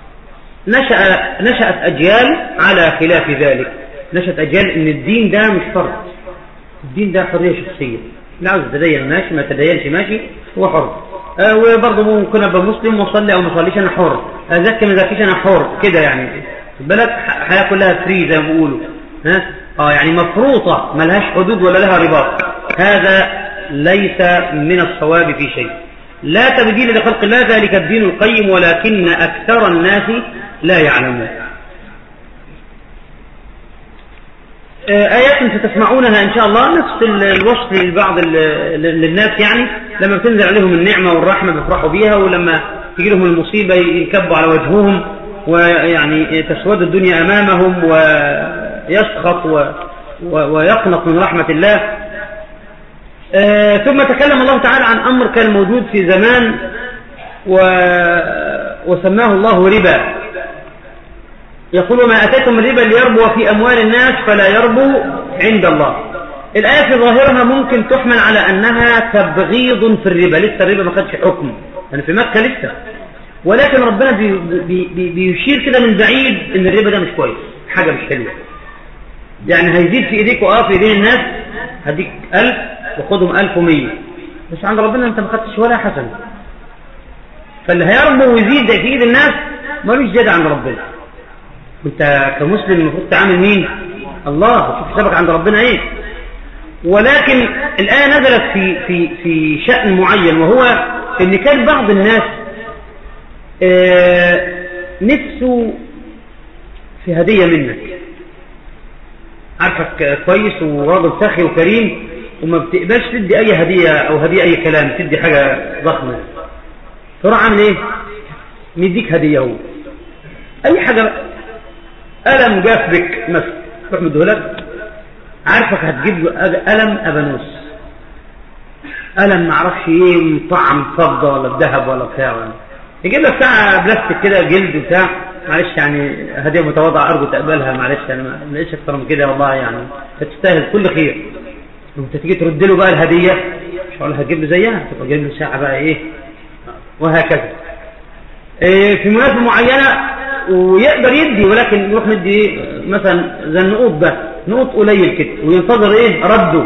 نشأ نشأت أجيال على خلاف ذلك، نشأت أجيال إن الدين ده مش فرض، الدين ده حرية شخصية، لا عاوز يتدين ماشي، ما تدينش ماشي، هو حر. أه وبرضه ممكن أبقى مسلم وصلي أو ما صليش أنا حر، أزكي ما زكيش أنا حر كده يعني. البلد حياة كلها فري زي ما بيقولوا ها، اه يعني مفروطة ما لهاش حدود ولا لها رباط. هذا ليس من الصواب في شيء. لا تبديل لخلق الله، ذلك الدين القيم، ولكن أكثر الناس لا يعلمون. آيات ستسمعونها إن شاء الله نفس الوصف لبعض للناس، يعني لما بتنزل عليهم النعمة والرحمة بيفرحوا بيها، ولما تجي لهم المصيبة ينكبوا على وجههم، ويعني تسود الدنيا أمامهم ويسخط ويقنط من رحمة الله. آه ثم تكلم الله تعالى عن أمر كان موجود في زمان و... وسماه الله ربا. يقول ما أتيتم من ربا ليربو في أموال الناس فلا يربو عند الله. الآية في ظاهرها ممكن تحمل على أنها تبغيض في الربا، لسه الربا ما خدش حكم يعني في مكة لسه، ولكن ربنا بي... بي... بي... بيشير كده من بعيد إن الربا ده مش كويس، حاجة مش حلوة، يعني هيزيد في إيديك وآه في إيدين الناس، هديك ألف وخدهم ألف ومية، بس عند ربنا أنت ما خدتش ولا حسن. فاللي هيربو ويزيد في إيد الناس ملوش زيادة عند ربنا. أنت كمسلم المفروض تعامل مين؟ الله، وشوف حسابك عند ربنا إيه. ولكن الآية نزلت في في في شأن معين، وهو إن كان بعض الناس آه نفسه في هدية منك، عارفك كويس وراجل سخي وكريم وما بتقبلش تدي أي هدية أو هدية أي كلام، تدي حاجة ضخمة، تروح عامل إيه؟ نديك هدية، هو أي حاجة، قلم جاف بك مثلا تروح مديهولك، عارفك هتجيب له قلم أبانوس، قلم معرفش إيه طعم فضة ولا بذهب ولا بتاع، يجيب لك ساعة بلاستيك كده جلد بتاع، معلش يعني هدية متواضعة أرجو تقبلها، معلش يعني ما لقيتش أكتر من كده والله، يعني تستاهل كل خير. وأنت تيجي ترد له بقى الهدية مش هقول هتجيب له زيها، تبقى جايب له ساعة بقى إيه، وهكذا. إيه في مناسبة معينة ويقدر يدي، ولكن يروح مدي مثلا زي النقوط ده نقوط قليل كده وينتظر ايه رده.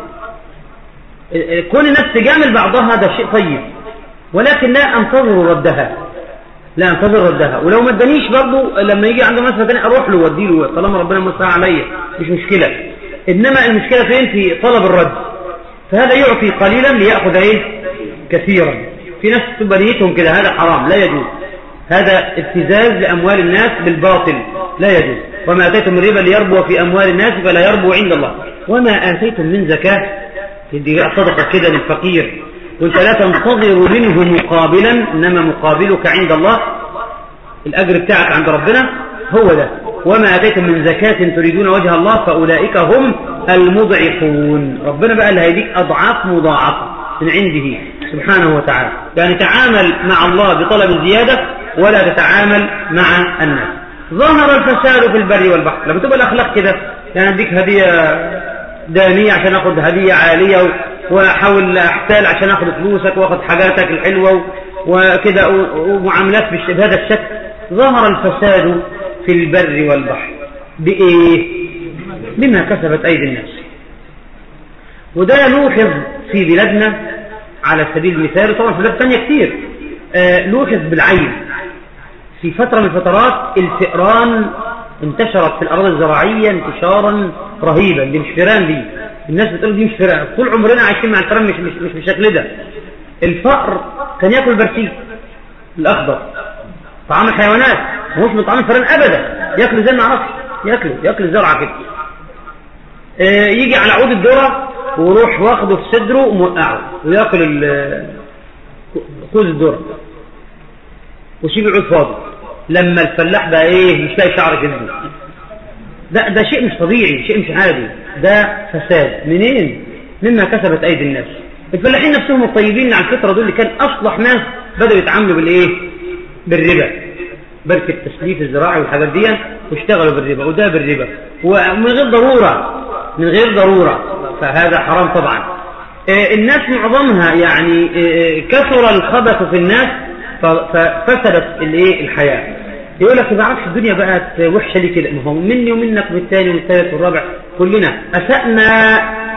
كون الناس تجامل بعضها ده شيء طيب، ولكن لا انتظر ردها، لا انتظر ردها. ولو ما ادانيش برضه لما يجي عنده مسألة ثانيه اروح له واديله طالما ربنا موسع عليا، مش مشكله. انما المشكله فين؟ في طلب الرد. فهذا يعطي قليلا ليأخذ ايه كثيرا. في ناس تبقى نيتهم كده، هذا حرام لا يجوز، هذا ابتزاز لأموال الناس بالباطل لا يجوز. وما آتيتم من ربا ليربو في أموال الناس فلا يربو عند الله، وما آتيتم من زكاة تدي صدقة كده للفقير وانت لا تنتظر منه مقابلا، إنما مقابلك عند الله، الأجر بتاعك عند ربنا هو ده. وما آتيتم من زكاة تريدون وجه الله فأولئك هم المضعفون. ربنا بقى اللي هيديك أضعاف مضاعفة من عنده سبحانه وتعالى. يعني تعامل مع الله بطلب الزيادة ولا تتعامل مع الناس. ظهر الفساد في البر والبحر. لما تبقى الأخلاق كده، يعني أديك هدية دانية عشان أخذ هدية عالية، وأحاول أحتال عشان أخذ فلوسك وأخذ حاجاتك الحلوة وكده ومعاملات بهذا الشكل. ظهر الفساد في البر والبحر بإيه؟ بما كسبت أيدي الناس. وده نوحظ في بلادنا على سبيل المثال، طبعا في بلاد ثانية كتير آه نوحظ بالعين. في فترة من الفترات الفئران انتشرت في الأرض الزراعية انتشارا رهيبا. دي مش فئران، دي الناس بتقول دي مش فئران، طول عمرنا عايشين مع الفئران مش مش مش بالشكل ده. الفأر كان ياكل برسيم الأخضر، طعام الحيوانات، مش من طعام الفئران أبدا، ياكل زي ما عرفش، ياكله ياكل الزرعة كده. آه يجي على عود الذرة ويروح واخده في صدره وموقعه وياكل كوز الذرة ويسيب العود فاضي. لما الفلاح بقى ايه مش لاقي شعر جلده، ده ده شيء مش طبيعي، شيء مش عادي، ده فساد. منين؟ مما كسبت ايدي الناس. الفلاحين نفسهم الطيبين اللي على الفطره دول اللي كان اصلح ناس بدأوا يتعاملوا بالايه؟ بالربا، بركة التسليف الزراعي والحاجات دي، واشتغلوا بالربا، وده بالربا ومن غير ضرورة، من غير ضرورة، فهذا حرام طبعا. الناس معظمها يعني كثر الخبث في الناس ففسدت الايه الحياة. يقول لك ما عرفش الدنيا بقت وحشة ليه كده؟ ما هو مني ومنك والثاني والثالث والرابع كلنا أسأنا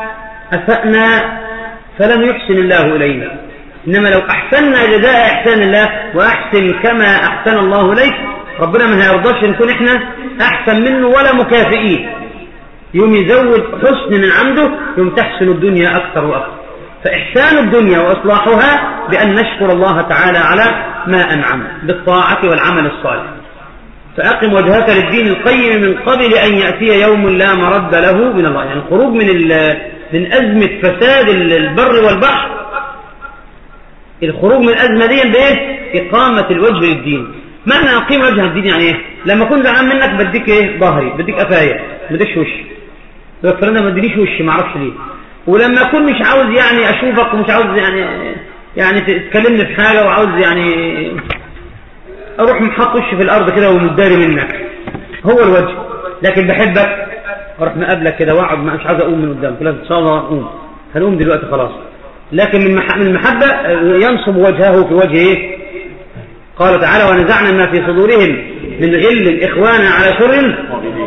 أسأنا فلم يحسن الله إلينا. إنما لو أحسننا جزاء إحسان الله وأحسن كما أحسن الله إليك، ربنا ما هيرضاش نكون إحنا أحسن منه ولا مكافئين. يوم يزود حسن من عنده يوم تحسن الدنيا أكثر وأكثر. فإحسان الدنيا وإصلاحها بأن نشكر الله تعالى على ما أنعم بالطاعة والعمل الصالح. فأقم وجهك للدين القيم من قبل أن يأتي يوم لا مرد له من الله. يعني الخروج من من أزمة فساد البر والبحر، الخروج من الأزمة دي بإيه؟ إقامة الوجه للدين. معنى أقيم وجه الدين يعني إيه؟ لما كنت زعلان منك بديك إيه؟ ظهري، بديك أفايا، بديش وشي. فلنا ما ادينيش وشي، ما اعرفش ليه. ولما اكون مش عاوز يعني اشوفك ومش عاوز يعني يعني تتكلمني في حاجه وعاوز يعني اروح محط وشي في الارض كده ومتداري منك، هو الوجه. لكن بحبك اروح مقابلك كده واقعد مش عاوز اقوم من قدامك، لازم ان شاء الله اقوم، هنقوم دلوقتي خلاص. لكن من المحبه ينصب وجهه في وجه ايه؟ قال تعالى ونزعنا ما في صدورهم من غل اخوانا على سر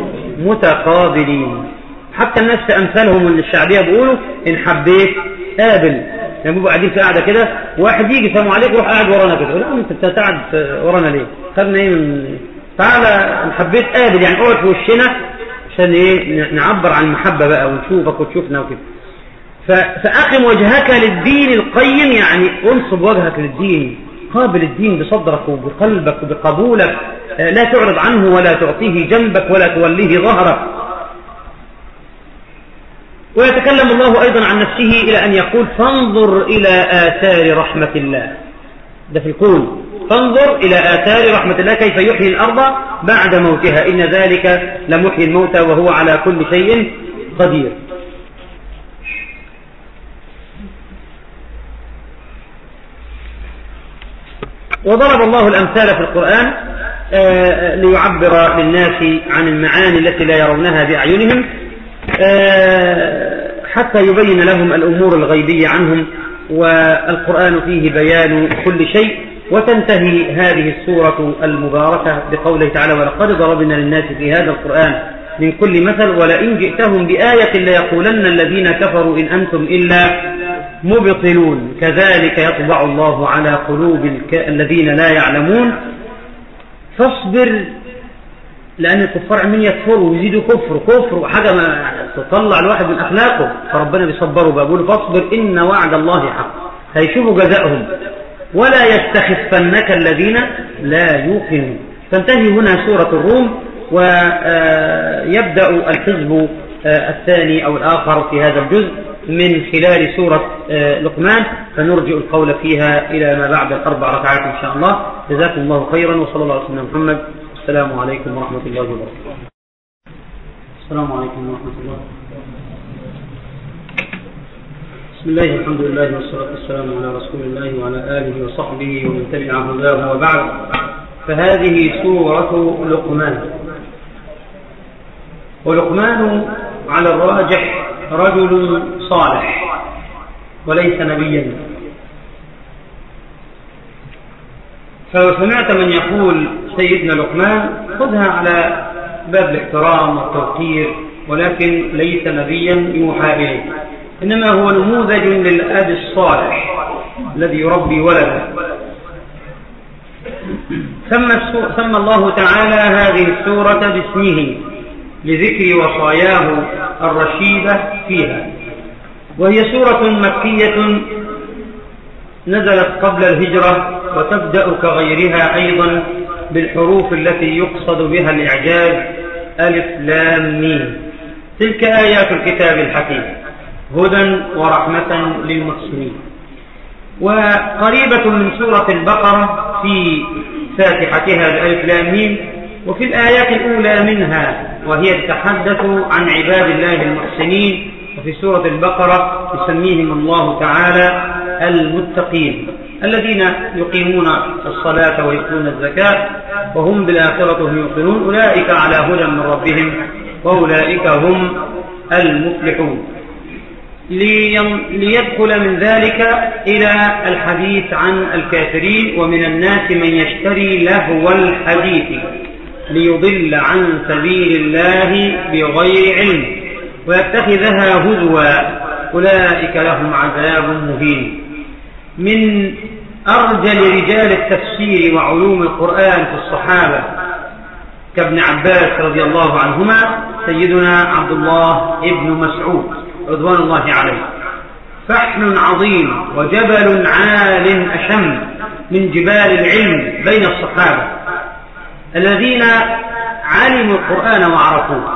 متقابلين. حتى الناس في أمثالهم الشعبية بيقولوا إن حبيت قابل. يعني بيبقوا قاعدين في قاعدة كده، واحد يجي سلام عليك ويروح قاعد ورانا كده، لا أنت قاعد ورانا ليه؟ خدنا إيه من تعالى إن حبيت قابل، يعني اقعد في وشنا عشان إيه نعبر عن المحبة بقى ونشوفك وتشوفنا وكده. فأقم وجهك للدين القيم، يعني انصب وجهك للدين، قابل الدين بصدرك وبقلبك وبقبولك، لا تعرض عنه ولا تعطيه جنبك ولا توليه ظهرك. ويتكلم الله أيضا عن نفسه إلى أن يقول فانظر إلى آثار رحمة الله. ده في الكون، فانظر إلى آثار رحمة الله كيف يحيي الأرض بعد موتها إن ذلك لمحيي الموتى وهو على كل شيء قدير. وضرب الله الأمثال في القرآن ليعبر للناس عن المعاني التي لا يرونها بأعينهم، حتى يبين لهم الأمور الغيبية عنهم. والقرآن فيه بيان كل شيء، وتنتهي هذه السورة المباركة بقوله تعالى: ولقد ضربنا للناس في هذا القرآن من كل مثل ولئن جئتهم بآية ليقولن الذين كفروا إن أنتم إلا مبطلون كذلك يطبع الله على قلوب الذين لا يعلمون. فاصبر، لأن الكفار عمين يكفروا ويزيدوا كفر كفر وحاجة ما تطلع الواحد من أخلاقه، فربنا بيصبروا بقول فاصبر إن وعد الله حق، هيشوفوا جزاؤهم ولا يستخفنك الذين لا يوقنون. تنتهي هنا سورة الروم ويبدأ الحزب الثاني أو الآخر في هذا الجزء من خلال سورة لقمان، فنرجع القول فيها إلى ما بعد الأربع ركعات إن شاء الله. جزاكم الله خيرا، وصلى الله على سيدنا محمد. السلام عليكم ورحمة الله وبركاته. السلام عليكم ورحمة الله. بسم الله، الحمد لله والصلاة والسلام على رسول الله وعلى آله وصحبه ومن تبع هداه وبعد. فهذه سورة لقمان، ولقمان على الراجح رجل صالح وليس نبيا. فلو سمعت من يقول سيدنا لقمان خذها على باب الاحترام والتوقير، ولكن ليس نبيا يوحى إليه، إنما هو نموذج للأب الصالح الذي يربي ولده. سمى الله تعالى هذه السورة باسمه لذكر وصاياه الرشيدة فيها، وهي سورة مكية نزلت قبل الهجرة، وتبدأ كغيرها أيضا بالحروف التي يقصد بها الإعجاز: ألف لام ميم. تلك آيات الكتاب الحكيم هدى ورحمة للمحسنين. وقريبة من سورة البقرة في فاتحتها بألف لام ميم، وفي الآيات الأولى منها وهي تتحدث عن عباد الله المحسنين. وفي سورة البقرة يسميهم الله تعالى المتقين الذين يقيمون الصلاة ويؤتون الزكاة وهم بالآخرة هم يوقنون، أولئك على هدى من ربهم وأولئك هم المفلحون. ليدخل من ذلك إلى الحديث عن الكافرين: ومن الناس من يشتري لهو الحديث ليضل عن سبيل الله بغير علم ويتخذها هزوا أولئك لهم عذاب مهين. من أرجل رجال التفسير وعلوم القرآن في الصحابة كابن عباس رضي الله عنهما سيدنا عبد الله ابن مسعود رضوان الله عليه، فحل عظيم وجبل عال أشم من جبال العلم بين الصحابة الذين علموا القرآن وعرفوه،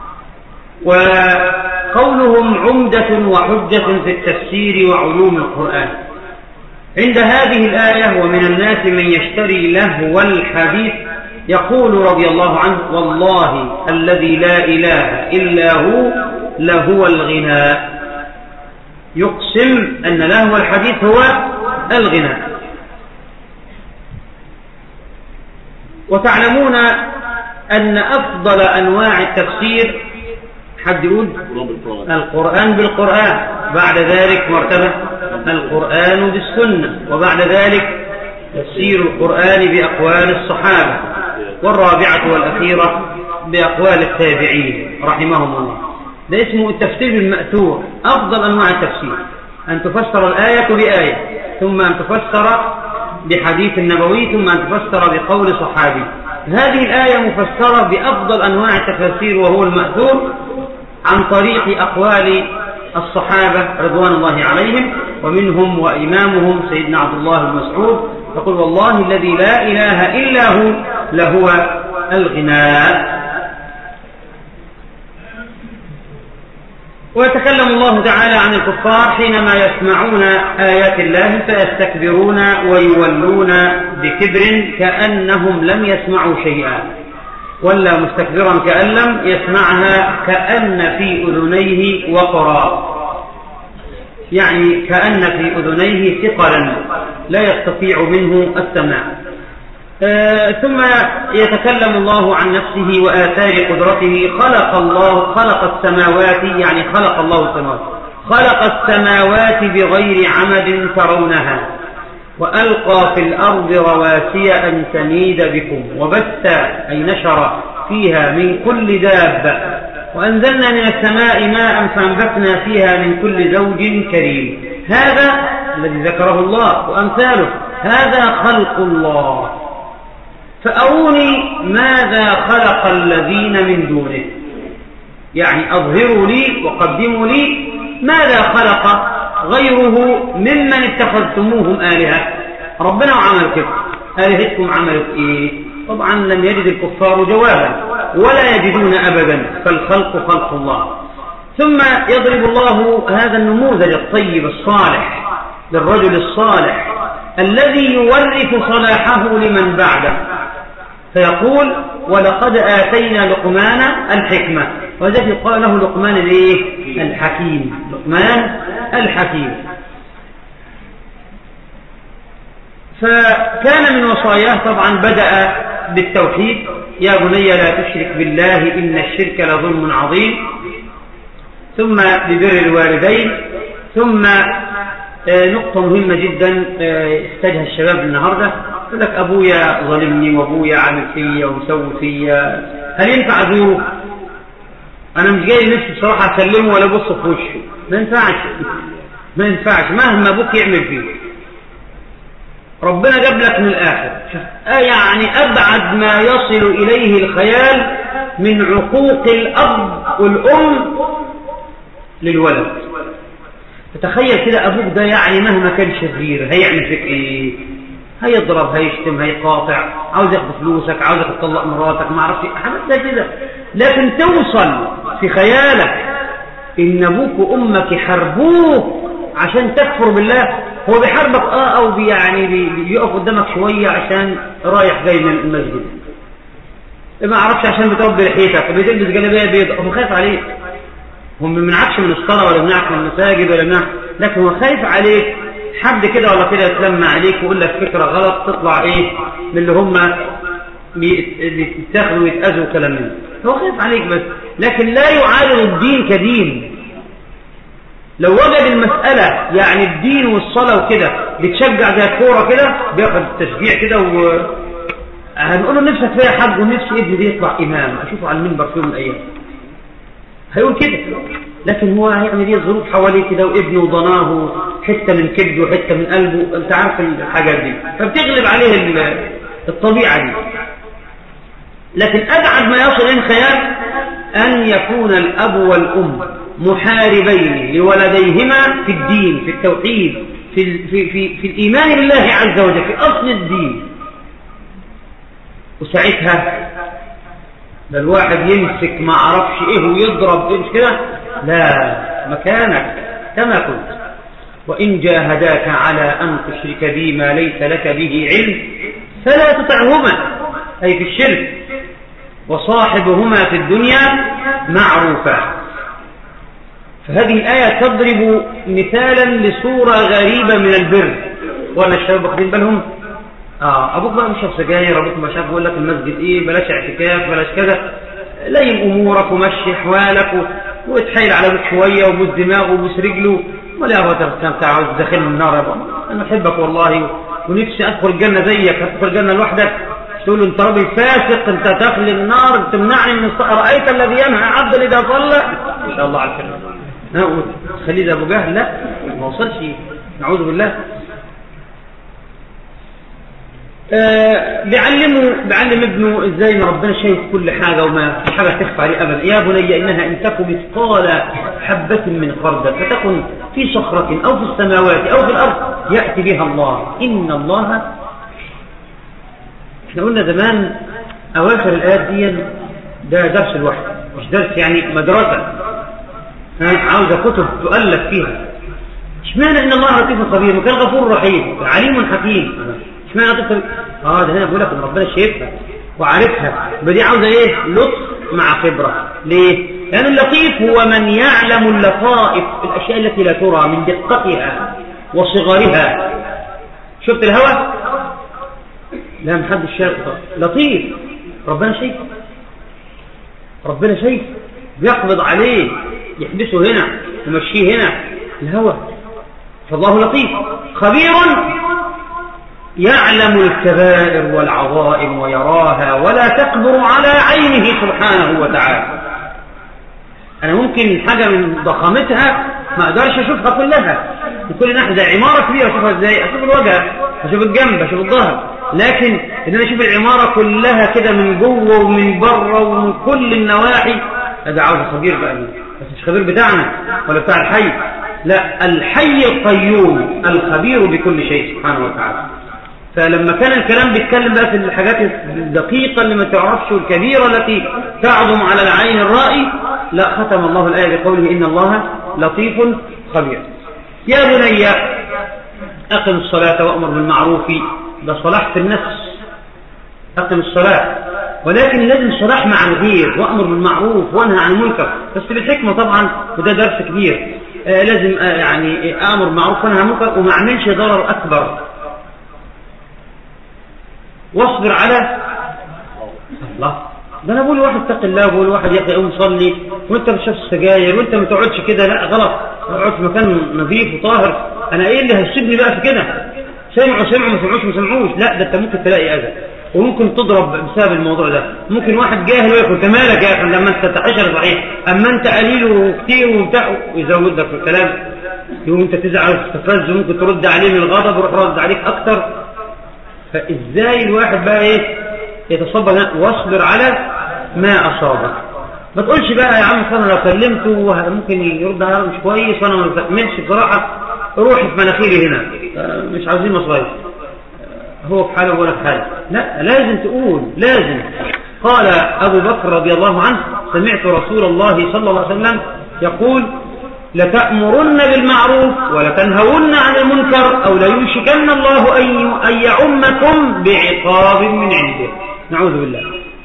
وقولهم عمدة وحجة في التفسير وعلوم القرآن. عند هذه الآية: ومن الناس من يشتري لهو الحديث، يقول رضي الله عنه: والله الذي لا إله إلا هو لهو الغناء. يقسم أن لهو الحديث هو الغناء. وتعلمون أن أفضل أنواع التفسير حد يقول القرآن بالقرآن، بعد ذلك مرتبة القرآن بالسنة، وبعد ذلك تفسير القرآن بأقوال الصحابة، والرابعة والأخيرة بأقوال التابعين رحمهم الله. ده اسمه التفسير بالمأثور، أفضل أنواع التفسير أن تفسر الآية بآية، ثم أن تفسر بحديث النبوي، ثم أن تفسر بقول صحابي. هذه الآية مفسرة بأفضل أنواع التفسير وهو المأثور عن طريق أقوال الصحابة رضوان الله عليهم، ومنهم وإمامهم سيدنا عبد الله بن مسعود يقول: والله الذي لا إله إلا هو لهو الغناء. ويتكلم الله تعالى عن الكفار حينما يسمعون آيات الله فيستكبرون ويولون بكبر كأنهم لم يسمعوا شيئا، ولا مستكبرا كأن لم يسمعها، كأن في أذنيه وقرا، يعني كأن في أذنيه ثقلا لا يستطيع منه السماع. آه ثم يتكلم الله عن نفسه وآثار قدرته. خلق الله خلق السماوات، يعني خلق الله السماوات خلق السماوات بغير عمد ترونها وألقى في الأرض رواسي أن تميد بكم وبث أي نشر فيها من كل دابة وأنزلنا من السماء ماء فأنبتنا فيها من كل زوج كريم. هذا الذي ذكره الله وأمثاله، هذا خلق الله. فأروني ماذا خلق الذين من دونه، يعني أظهروا لي وقدموا لي ماذا خلق غيره ممن اتخذتموهم آلهة. ربنا وعمل كده، آلهتكم عملت إيه؟ طبعا لم يجد الكفار جوابا ولا يجدون أبدا، فالخلق خلق الله. ثم يضرب الله هذا النموذج الطيب الصالح للرجل الصالح الذي يورث صلاحه لمن بعده، فيقول ولقد آتينا لقمان الحكمة، وذلك يقال له لقمان الايه؟ الحكيم، لقمان الحكيم. فكان من وصاياه طبعا بدأ بالتوحيد، يا بني لا تشرك بالله إن الشرك لظلم عظيم، ثم ببر الوالدين، ثم نقطة مهمة جدا استجهى الشباب النهاردة، يقول لك أبويا ظلمني وأبويا عامل فيا ومسوي فيا، هل ينفع أزوره؟ أنا مش جاي نفسي بصراحة أسلمه ولا أبص في وشه، ما ينفعش ما ينفعش مهما أبوك يعمل فيه. ربنا جاب لك من الآخر، يعني أبعد ما يصل إليه الخيال من عقوق الأب والأم للولد. تخيل كده أبوك ده يعني مهما كان شرير هيعمل فيك إيه؟ هيضرب، هيشتم، هيقاطع، عاوز ياخد فلوسك، عاوز تطلق مراتك، ما اعرفش حاجات زي كده. لكن توصل في خيالك إن أبوك وأمك يحاربوك عشان تكفر بالله. هو بيحاربك اه او بي يعني بيقف قدامك شويه عشان رايح جاي من المسجد، ما اعرفش عشان بتربي لحيتك بتلبس جلابيه بيضاء، هو خايف عليك. هو ما منعكش من الصلاه ولا منعك من المساجد ولا منعك، لكن هو خايف عليك. حد كده ولا كده يتلمع عليك ويقول لك فكره غلط تطلع ايه من اللي هم بيتاخدوا ويتاذوا كلام منه. هو خايف عليك بس، لكن لا يعارض الدين كدين. لو وجد المسألة يعني الدين والصلاة وكده بتشجع زي الكورة كده، بياخد التشجيع كده، و هنقول له نفسك فيها حاج ونفسي ابني دي يطلع إمام أشوفه على المنبر في يوم من الأيام، هيقول كده. لكن هو هيعمل ايه؟ الظروف حواليه كده وابنه وضناه حتة من كبده وحتة من قلبه، انت عارف الحاجات دي، فبتغلب عليه الطبيعة دي. لكن أبعد ما يصل إليه الخيال أن يكون الأب والأم محاربين لولديهما في الدين، في التوحيد، في, في, في, في الإيمان بالله عز وجل، في أصل الدين. وساعتها ده الواحد يمسك ما عرفش إيه ويضرب إيه، مش كده؟ لا، مكانك كما كنت. وإن جاهداك على أن تشرك بي ما ليس لك به علم فلا تطعهما، أي في الشرك، وصاحبهما في الدنيا معروفا. فهذه الآية تضرب مثالا لصورة غريبة من البر. وأنا الشباب واخدين بالهم، آه أبوك بقى مش سجاير، أبوك مش عارف يقول لك المسجد إيه، بلاش اعتكاف، بلاش كذا، لين أمورك ومشي أحوالك واتحايل على أبوك شوية وبوس دماغه وبوس رجله، ولا يا أبوك كان تعاوز داخل النار يا أبوك، أنا أحبك والله ونفسي أدخل الجنة زيك، أدخل الجنة لوحدك، تقول له أنت راجل فاسق، أنت داخل النار، تمنعني من الصلاة، رأيت الذي ينهى عبدا إذا صلى، إن شاء الله على الكلام. نقول خليه أبو جهل، لا ما وصلش، نعوذ بالله. آه بيعلمه بيعلم ابنه ازاي ان ربنا شايف كل حاجه وما في حاجه تخفى عليه ابدا. يا بني انها ان تكن مثقال حبه من خردل فتكن في صخره او في السماوات او في الارض ياتي بها الله ان الله. احنا قلنا زمان اواخر الايات دي ده درس الوحي، مش درس يعني مدرسه عاوزه كتب تؤلف فيها. اشمعنى ان الله لطيف خبير وكان غفور رحيم عليم حكيم؟ اشمعنى لطيف؟ اه ده هنا بقول لك ان ربنا شايفها وعارفها، بدي عاوزه ايه؟ لطف مع خبره. ليه؟ لان اللطيف هو من يعلم اللطائف، الاشياء التي لا ترى من دقتها وصغرها. شفت الهوى؟ لا محدش شايف، لطيف، ربنا شايف، ربنا شايف، بيقبض عليه، يحبسه هنا ومشيه هنا، الهوى. فالله لطيف خبير يعلم الكبائر والعظائم ويراها ولا تقدر على عينه سبحانه وتعالى. أنا ممكن حاجة من ضخامتها ما أقدرش أشوفها كلها من كل ناحية، زي عمارة كبيرة أشوفها إزاي؟ أشوف الوجه، أشوف الجنب، أشوف الظهر، لكن إن أنا أشوف العمارة كلها كده من جوه ومن بره ومن كل النواحي، هذا عاوز خبير بقى، بس مش خبير بتاعنا ولا بتاع الحي، لا، الحي القيوم الخبير بكل شيء سبحانه وتعالى. فلما كان الكلام بيتكلم بقى في الحاجات الدقيقة اللي ما تعرفش والكبيرة التي تعظم على العين الرائي، لا، ختم الله الآية بقوله إن الله لطيف خبير. يا بني أقم الصلاة وأمر بالمعروف، ده صلاح في النفس، أقم الصلاة، ولكن لازم صلاح مع الغير، وأمر بالمعروف وانهى عن المنكر، بس بالحكمة طبعا، وده درس كبير. آه لازم آه يعني أمر بالمعروف وانهى عن المنكر وما اعملش ضرر أكبر، واصبر على الله. ده انا بقول واحد اتق الله، بقول واحد يا اخي قوم صلي وانت بتشرب السجاير وانت ما تقعدش كده، لا غلط، اقعد في مكان نظيف وطاهر. انا ايه اللي هيسيبني بقى في كده؟ سمعوا سمعوا ما سمعوش ما سمعوش، لا، ده انت ممكن تلاقي اذى وممكن تضرب بسبب الموضوع ده. ممكن واحد جاهل ويقول انت مالك يا اخي لما انت تحشر صحيح، اما انت قليل وكتير وبتاع، ويزود لك في الكلام، يقوم انت تزعل وتستفز وممكن ترد عليه من الغضب ويروح رد عليك اكتر. فازاي الواحد بقى ايه يتصبر؟ واصبر على ما اصابك. ما تقولش بقى يا عم انا لو كلمته ممكن يرد على مش كويس وانا ما بستحملش بصراحه، روح في مناخيري هنا، مش عاوزين مصايب، هو في حاله ولا في حاله. لا، لازم تقول، لازم. قال ابو بكر رضي الله عنه سمعت رسول الله صلى الله عليه وسلم يقول لتأمرن بالمعروف ولتنهون عن المنكر أو ليوشكن الله أن يعمكم بعقاب من عنده. نعوذ بالله.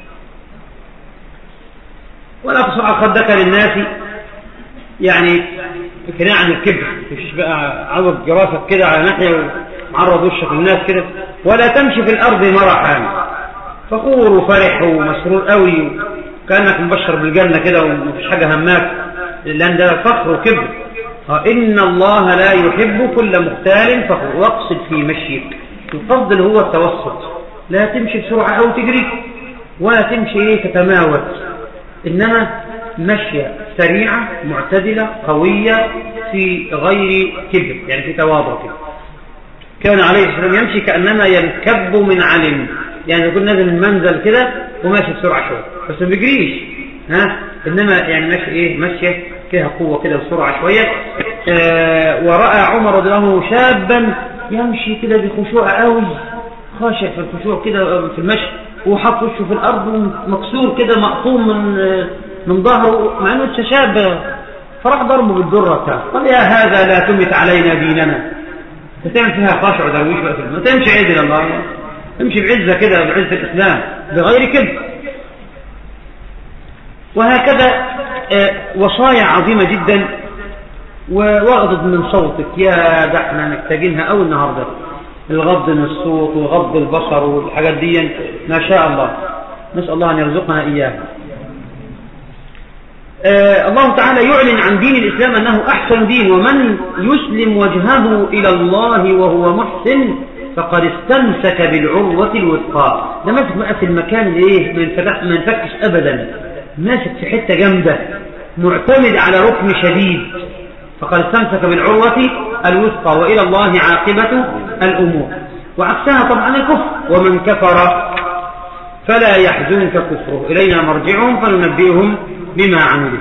ولا تصعد خدك للناس، يعني كناية عن الكبر، مش بقى عوض جراسك كده على ناحية ومعرض وشك للناس كده. ولا تمشي في الأرض مرحا، فخور وفرح ومسرور قوي كأنك مبشر بالجنة كده ومفيش حاجة هماك، لأن ده فخر وكبر. إن الله لا يحب كل مختال فخور. واقصد في مشيك، القصد اللي هو التوسط، لا تمشي بسرعة أو تجري ولا تمشي إيه تتماوت، إنما مشية سريعة معتدلة قوية في غير كبر، يعني في تواضع كده. كان عليه الصلاة والسلام يمشي كأنما ينكب من علم، يعني يكون نازل من منزل كده وماشي بسرعة شوية، بس ما بيجريش، ها، إنما يعني ماشي إيه ماشية فيها قوة كده بسرعة شوية. آه ورأى عمر رضي الله عنه شابا يمشي كده بخشوع قوي، خاشع في الخشوع كده في المشي، وحط وشه في الأرض مكسور كده مقطوم من من ظهره، مع إنه شاب، فراح ضربه بالدرة بتاعه. قال يا هذا لا تمت علينا ديننا، بتعمل فيها خاشع ودرويش بقى كده، ما تمشي عدل الله، امشي بعزة كده، بعزة الإسلام بغير كده. وهكذا وصايا عظيمة جدا. واغضض من صوتك، يا ده احنا محتاجينها أول النهاردة، الغض من الصوت وغض البصر والحاجات دي ما شاء الله، نسأل الله أن يرزقنا إياها. آه الله تعالى يعلن عن دين الإسلام أنه أحسن دين، ومن يسلم وجهه إلى الله وهو محسن فقد استمسك بالعروة الوثقى. ده ماسك بقى في المكان اللي ايه ما ينفكش أبدا، ماسك في حتة جامدة، معتمد على ركن شديد، فقد استمسك بالعروة الوثقى، وإلى الله عاقبة الأمور. وعكسها طبعا الكفر، ومن كفر فلا يحزنك كفره، إلينا مرجعهم فننبئهم بما عملوا.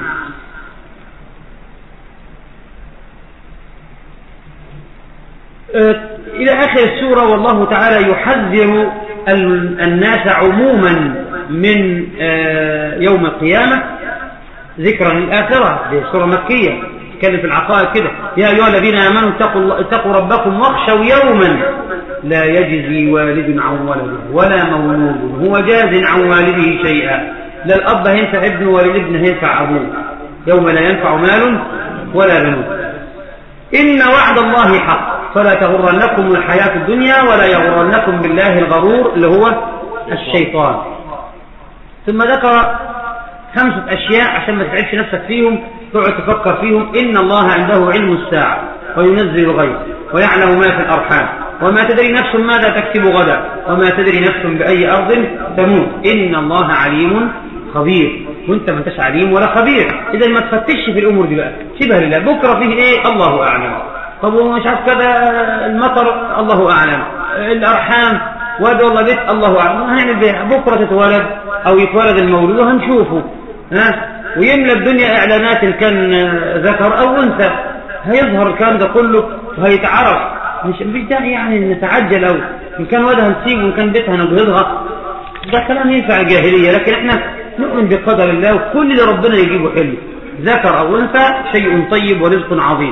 إلى آخر السورة. والله تعالى يحذر الناس عموما من يوم القيامة، ذكرا للآخرة. دي سورة مكية تتكلم في العقائد كده، يا أيها الذين آمنوا اتقوا, اتقوا ربكم واخشوا يوما لا يجزي والد عن ولده ولا مولود هو جاز عن والده شيئا. لا الأب هينفع ابنه ولا الابن هينفع أبوه، يوم لا ينفع مال ولا بنون. إن وعد الله حق فلا تغرنكم الحياة الدنيا ولا يغرنكم بالله الغرور اللي هو الشيطان. ثم ذكر خمسة أشياء عشان ما تتعبش نفسك فيهم، تقعد تفكر فيهم. إن الله عنده علم الساعة وينزل الغيث ويعلم ما في الأرحام وما تدري نفس ماذا تكسب غدا وما تدري نفس بأي أرض تموت إن الله عليم خبير. وانت ما انتش عليم ولا خبير، إذا ما تفتش في الأمور دي بقى، سيبها لله. بكرة فيه إيه؟ الله أعلم. طب ومش عارف كده المطر، الله أعلم. الأرحام واد والله بيت، الله أعلم. هنعمل بيها بكرة تتولد أو يتولد المولود وهنشوفه، ها، ويملى الدنيا إعلانات إن كان ذكر أو أنثى، هيظهر الكلام ده كله وهيتعرف. مش مش ده يعني نتعجل، أو إن كان واد هنسيبه وإن كان بيت هنبهضها، ده كلام ينفع الجاهلية. لكن إحنا نؤمن بقدر الله، وكل اللي ربنا يجيبه حلو، ذكر أو أنثى، شيء طيب ورزق عظيم.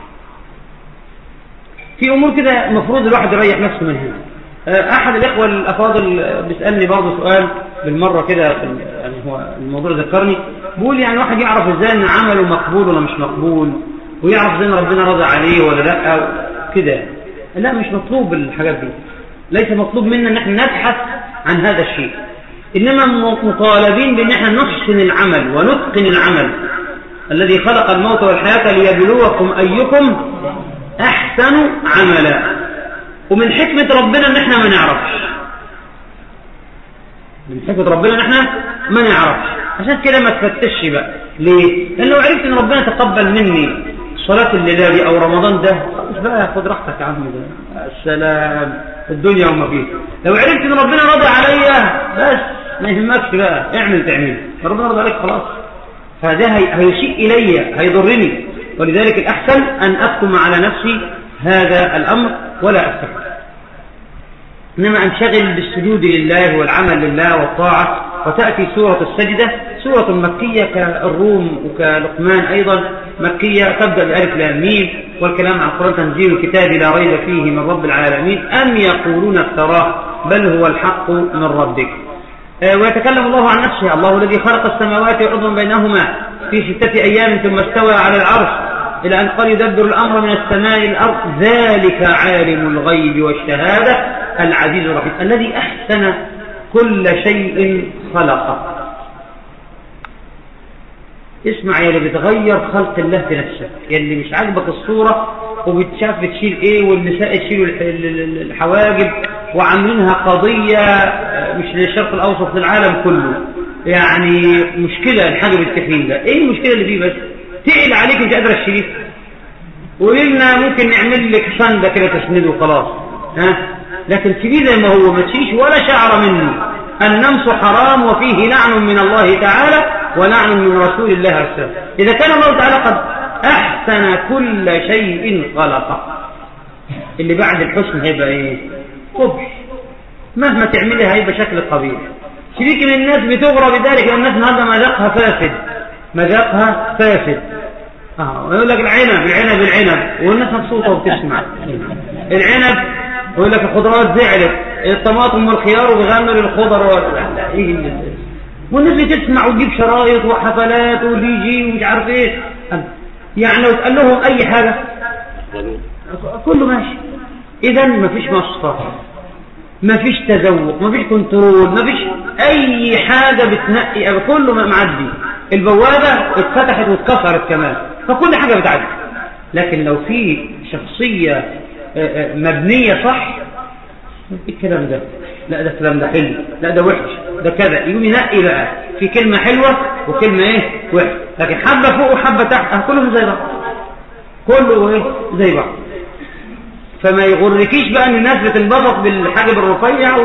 في أمور كده المفروض الواحد يريح نفسه منها. أحد الإخوة الأفاضل بيسألني برضه سؤال بالمرة كده، يعني هو الموضوع ذكرني، بيقول يعني الواحد يعرف إزاي إن عمله مقبول ولا مش مقبول، ويعرف إزاي إن ربنا راضي عليه ولا لا كده. لا، مش مطلوب الحاجات دي، ليس مطلوب منا إن احنا نبحث عن هذا الشيء، إنما مطالبين بأن احنا نحسن العمل ونتقن العمل. الذي خلق الموت والحياة ليبلوكم أيكم أحسن عملا. ومن حكمة ربنا ان احنا ما نعرفش، من حكمة ربنا ان احنا ما نعرفش. عشان كده ما تفتش بقى. ليه؟ لأن لو عرفت ان ربنا تقبل مني صلاة الليلة دي او رمضان ده، مش بقى خد راحتك يا عم، ده السلام الدنيا وما فيها. لو عرفت ان ربنا راضي عليا بس ما يهمكش بقى، اعمل تعمل، ربنا راضي عليك خلاص. فده هيسيء الي، هيضرني. ولذلك الأحسن أن أحكم على نفسي هذا الأمر ولا أفتكر، إنما أنشغل بالسجود لله والعمل لله والطاعة. وتأتي سورة السجدة، سورة مكية كالروم وكلقمان أيضا مكية، تبدأ بألف لام ميم، والكلام عن القرآن تنزيل الكتاب لا ريب فيه من رب العالمين، أم يقولون افتراه بل هو الحق من ربك. ويتكلم الله عن نفسه، الله الذي خلق السماوات والأرض بينهما في ستة أيام ثم استوى على العرش إلى أن قال يدبر الأمر من السماء إلى الأرض، ذلك عالم الغيب والشهادة العزيز الرحيم الذي أحسن كل شيء خلقه. اسمع يا اللي بتغير خلق الله في نفسك، يا اللي مش عاجبك الصورة وبتشاف بتشيل ايه، والنساء تشيلوا الحواجب وعاملينها قضية مش للشرق الأوسط، للعالم كله. يعني مشكلة الحاجب التخين ده، ايه المشكلة اللي فيه؟ بس تقل عليك انت قادرة تشيليه، وقلنا ممكن نعمل لك صندة كده تسنده وخلاص، ها، لكن تشيليه زي ما هو، ما تشيلش ولا شعر منه. النمس حرام وفيه لعن من الله تعالى ولعن من رسول الله عليه السلام. إذا كان الله تعالى قد أحسن كل شيء خلقه، اللي بعد الحسن هيبقى ايه؟ قبح. مهما تعملها هيبقى شكل قبيح. شريك من الناس بتغرى بذلك، والناس النهارده مذاقها فاسد، مذاقها فاسد. اه يقول لك العنب العنب العنب، والناس مبسوطه وبتسمع العنب، ويقول لك الخضروات زعلت، الطماطم والخيار وبيغنوا للخضر ولا ايه، والناس بتسمع وتجيب شرايط وحفلات ودي جي ومش عارف ايه. يعني لو تقول لهم اي حاجه كله ماشي. اذا مفيش مواصفات، مفيش تذوق، مفيش كنترول، مفيش اي حاجه بتنقي، كله معدي. البوابه اتفتحت واتكسرت كمان، فكل حاجه بتعدي. لكن لو في شخصيه مبنيه صح، الكلام ده لا ده الكلام ده حلو، لا ده وحش، ده كذا، يقوم ينقي بقى في كلمه حلوه وكلمه ايه وحش. لكن حبه فوق وحبه تحت كلهم زي بعض، كله ايه زي بعض. فما يغركيش بقى ان الناس بتنبسط بالحاجب الرفيع،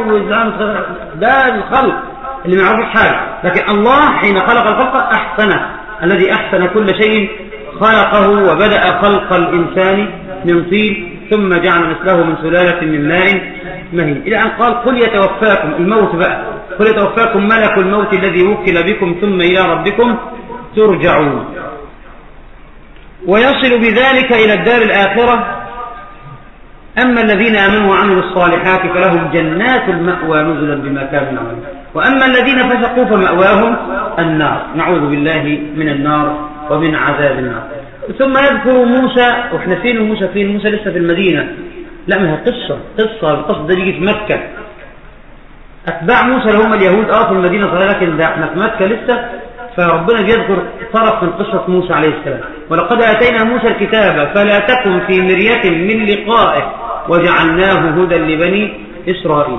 ده الخلق اللي ما يعرفش حاجه. لكن الله حين خلق الخلق احسنه، الذي احسن كل شيء خلقه، وبدأ خلق الانسان من طين ثم جعل مثله من سلالة من ماء مهين، إلى أن قال قل يتوفاكم الموت بقى، قل يتوفاكم ملك الموت الذي وكل بكم ثم إلى ربكم ترجعون. ويصل بذلك إلى الدار الآخرة. أما الذين آمنوا وعملوا الصالحات فلهم جنات المأوى نزلا بما كانوا يعملون، وأما الذين فسقوا فمأواهم النار، نعوذ بالله من النار ومن عذاب النار. ثم يذكر موسى، واحنا فين موسى؟ فين موسى؟ لسه في المدينة. لا، ما هي قصة قصة القصة ده يجي في مكة. أتباع موسى اللي هم اليهود اه في المدينة صغيرة، لكن ده احنا في مكة لسه. فربنا بيذكر طرف من قصة موسى عليه السلام. ولقد آتينا موسى الكتاب فلا تكن في مرية من لقائه وجعلناه هدى لبني إسرائيل،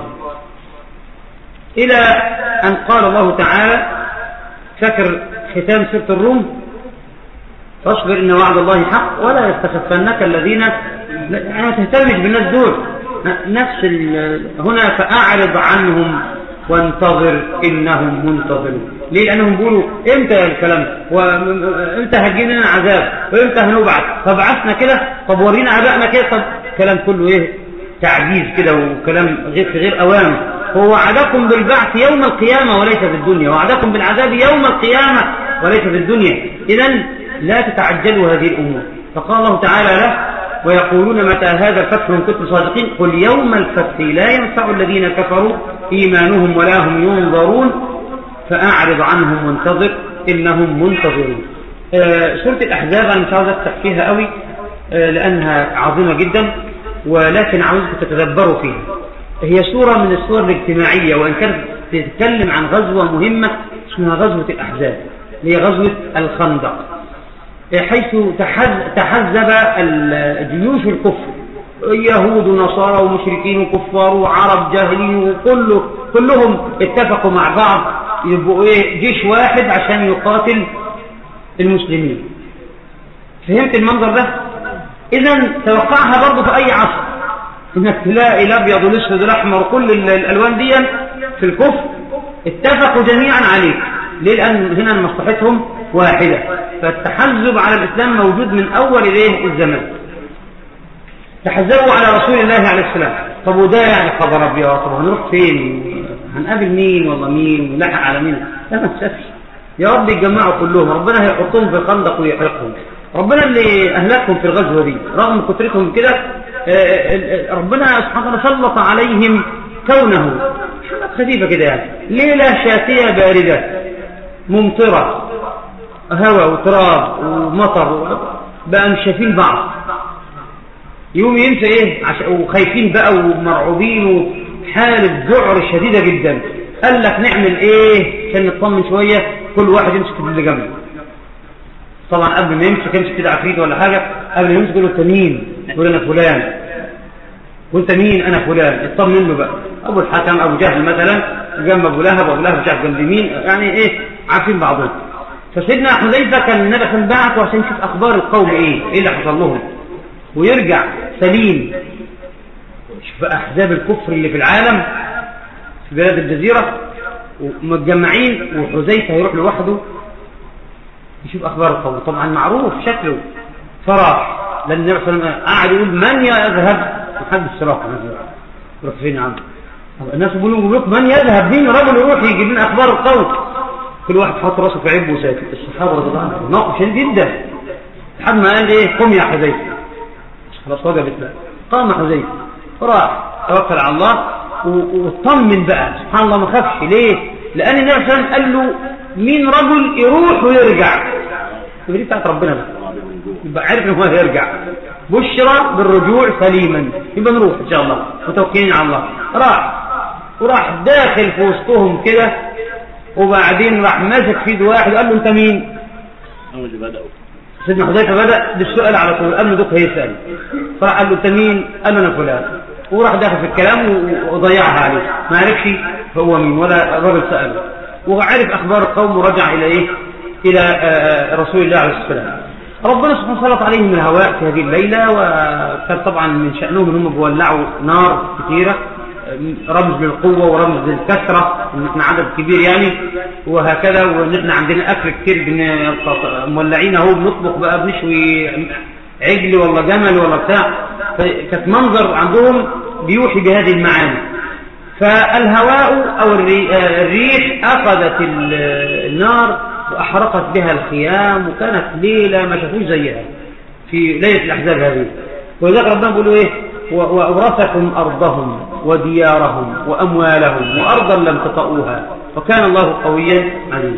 إلى أن قال الله تعالى فاكر ختام سورة الروم فاصبر إن وعد الله حق ولا يستخفنك الذين يعني ما تهتمش بالناس دول نفس هنا فأعرض عنهم وانتظر إنهم منتظرون. ليه؟ لأنهم بيقولوا إمتى الكلام وإمتى هتجينا لنا عذاب وإمتى هنبعث فبعثنا كده طب ورينا عبائنا كده طب كلام كله إيه تعجيز كده وكلام غير في غير أوامر. هو وعدكم بالبعث يوم القيامة وليس في الدنيا وعدكم بالعذاب يوم القيامة وليس في الدنيا. إذن لا تتعجلوا هذه الأمور. فقال الله تعالى له ويقولون متى هذا الفتح إن كنتم صادقين قل يوم الفتح لا ينفع الذين كفروا إيمانهم ولا هم ينظرون فأعرض عنهم وانتظر إنهم منتظرون. آه سورة الأحزاب أنا مش عاوز أفتح فيها قوي آه لأنها عظيمة جدا ولكن عاوزكم تتدبروا فيها. هي سورة من السور الاجتماعية وإن كانت تتكلم عن غزوة مهمة اسمها غزوة الأحزاب هي غزوة الخندق حيث تحزب جيوش الكفر يهود ونصارى ومشركين وكفار وعرب جاهلين وكله كلهم اتفقوا مع بعض يبقوا ايه جيش واحد عشان يقاتل المسلمين. فهمت المنظر ده؟ اذا توقعها برضه في اي عصر انك تلاقي الابيض والاسود والاحمر وكل الالوان دي في الكفر اتفقوا جميعا عليه. ليه؟ لان هنا مصلحتهم واحده فالتحزب على الاسلام موجود من اول ايه الزمان. تحزبوا على رسول الله عليه السلام. طب وده يعني خبر ابيض طب هنروح فين هنقابل مين والله مين ونلحق على مين لا ما تسافش يا رب يتجمعوا كلهم ربنا هيحطهم في خندق ويحرقهم. ربنا اللي اهلكهم في الغزوه دي رغم كثرتهم كده ربنا سبحانه وتعالى سلط عليهم كونه حاجات خفيفه كده يعني ليله شاتيه بارده ممطره هواء وتراب ومطر بقى مش شايفين بعض يوم ينسى ايه عش... وخايفين بقى ومرعوبين وحالة ذعر شديدة جدا. قال لك نعمل ايه عشان نطمن شوية كل واحد يمسك اللي جنبه. طبعا قبل ما يمسك يمسك كده عفريت ولا حاجة قبل ما يمسك يقول له انت مين يقول انا فلان وانت مين انا فلان اطمن له بقى. ابو الحكم ابو جهل مثلا جنب ابو لهب ابو لهب مش عارف جنب مين يعني ايه عارفين بعضهم. فسيدنا حذيفة كان النبي كان بعته عشان يشوف اخبار القوم ايه ايه اللي حصل لهم ويرجع سليم. شوف احزاب الكفر اللي في العالم في بلاد الجزيرة ومتجمعين وحذيفة هيروح لوحده يشوف اخبار القوم. طبعا معروف شكله فرح لان النبي صلى الله عليه وسلم قاعد يقول من يذهب محد الصراحة يروح فين يا عم الناس بيقولوا لك من يذهب مين رجل يروح يجيب لنا اخبار القوم. كل واحد حط راسه في عبه وساكت. الصحابة رضي الله عنهم موقف شديد جدا لحد ما قال ايه قم يا حذيفة خلاص وجبت بقى. قام حذيفة راح توكل على الله واطمن بقى سبحان الله ما خافش. ليه؟ لان النبي صلى الله عليه وسلم قال له مين رجل يروح ويرجع دي بتاعت ربنا بقى يبقى عارف ان هو هيرجع بشرى بالرجوع سليما يبقى نروح ان شاء الله متوكلين على الله. راح وراح داخل في وسطهم كده وبعدين راح ماسك في ايد واحد قال له انت مين؟ سيدنا حذيفة بدأ بالسؤال على طول قال له دوك هيسأل فراح قال له انت مين؟ قال له انا فلان وراح داخل في الكلام وضيعها عليه ما عرفش هو مين ولا الراجل سأله وعرف اخبار القوم ورجع الى ايه الى رسول الله عليه السلام. ربنا سبحانه وتعالى سلط عليهم الهواء في هذه الليلة وكان طبعا من شأنهم ان هم بيولعوا نار كثيرة رمز للقوة ورمز للكثرة ان احنا عدد كبير يعني وهكذا وان احنا عندنا اكل كتير مولعين اهو بنطبخ بقى بنشوي عجل ولا جمل ولا بتاع. فكانت منظر عندهم بيوحي بهذه المعاني. فالهواء او الريح اخذت النار واحرقت بها الخيام وكانت ليلة ما شافوش زيها في ليلة الاحزاب هذه. ولذلك ربنا بيقولوا ايه وأورثكم أرضهم وديارهم وأموالهم وأرضا لم تطئوها وكان الله قويا عليما.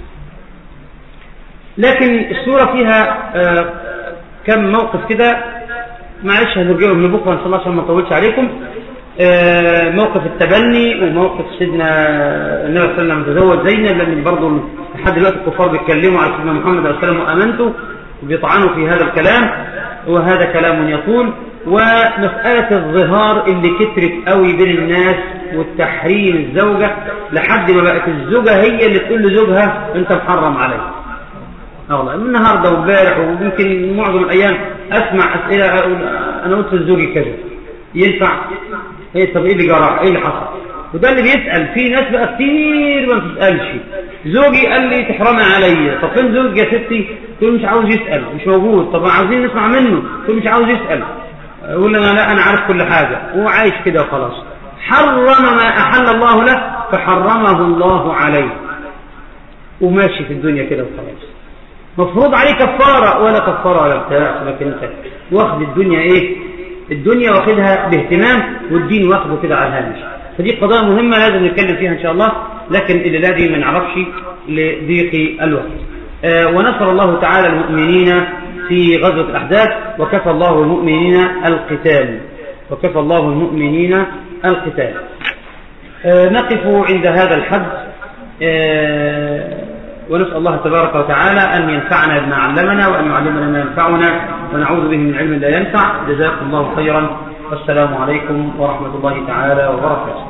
لكن السورة فيها آه كم موقف كده معلش هنرجعه من بكرة إن شاء الله عشان ما نطولش عليكم. آه موقف التبني وموقف سيدنا النبي صلى الله عليه وسلم تزوج زينب لأن برضه لحد دلوقتي الكفار بيتكلموا على سيدنا محمد عليه السلام وآمنتوا وبيطعنوا في هذا الكلام وهذا كلام يطول ومسألة الظهار اللي كترت قوي بين الناس والتحريم الزوجة لحد ما بقت الزوجة هي اللي تقول لزوجها انت محرم علي. والله النهارده وامبارح ويمكن معظم الايام اسمع اسئله اقول انا قلت لزوجي كذا ينفع؟ ايه طب ايه اللي جرى؟ ايه اللي حصل؟ وده اللي بيسال. في ناس بقى كتير ما بتسالش. زوجي قال لي تحرمي عليا. طب فين زوجي يا ستي؟ تقول مش عاوز يسال، مش موجود. طب عاوزين نسمع منه، تقول مش عاوز يسال. يقول انا لا انا عارف كل حاجه وهو عايش كده وخلاص. حرم ما احل الله له فحرمه الله عليه وماشي في الدنيا كده وخلاص. مفروض عليه كفارة ولا كفارة ولا بتاع، لكن انت واخد الدنيا ايه؟ الدنيا واخدها باهتمام والدين واخده كده على الهامش. فدي قضايا مهمة لازم نتكلم فيها ان شاء الله، لكن الليلة دي ما نعرفش لضيق الوقت. آه ونصر الله تعالى المؤمنين في غزوة الأحزاب وكفى الله المؤمنين القتال وكفى الله المؤمنين القتال. آه نقف عند هذا الحد آه ونسأل الله تبارك وتعالى أن ينفعنا بما علمنا وأن يعلمنا ما ينفعنا ونعوذ به من علم لا ينفع. جزاكم الله خيرا والسلام عليكم ورحمة الله تعالى وبركاته.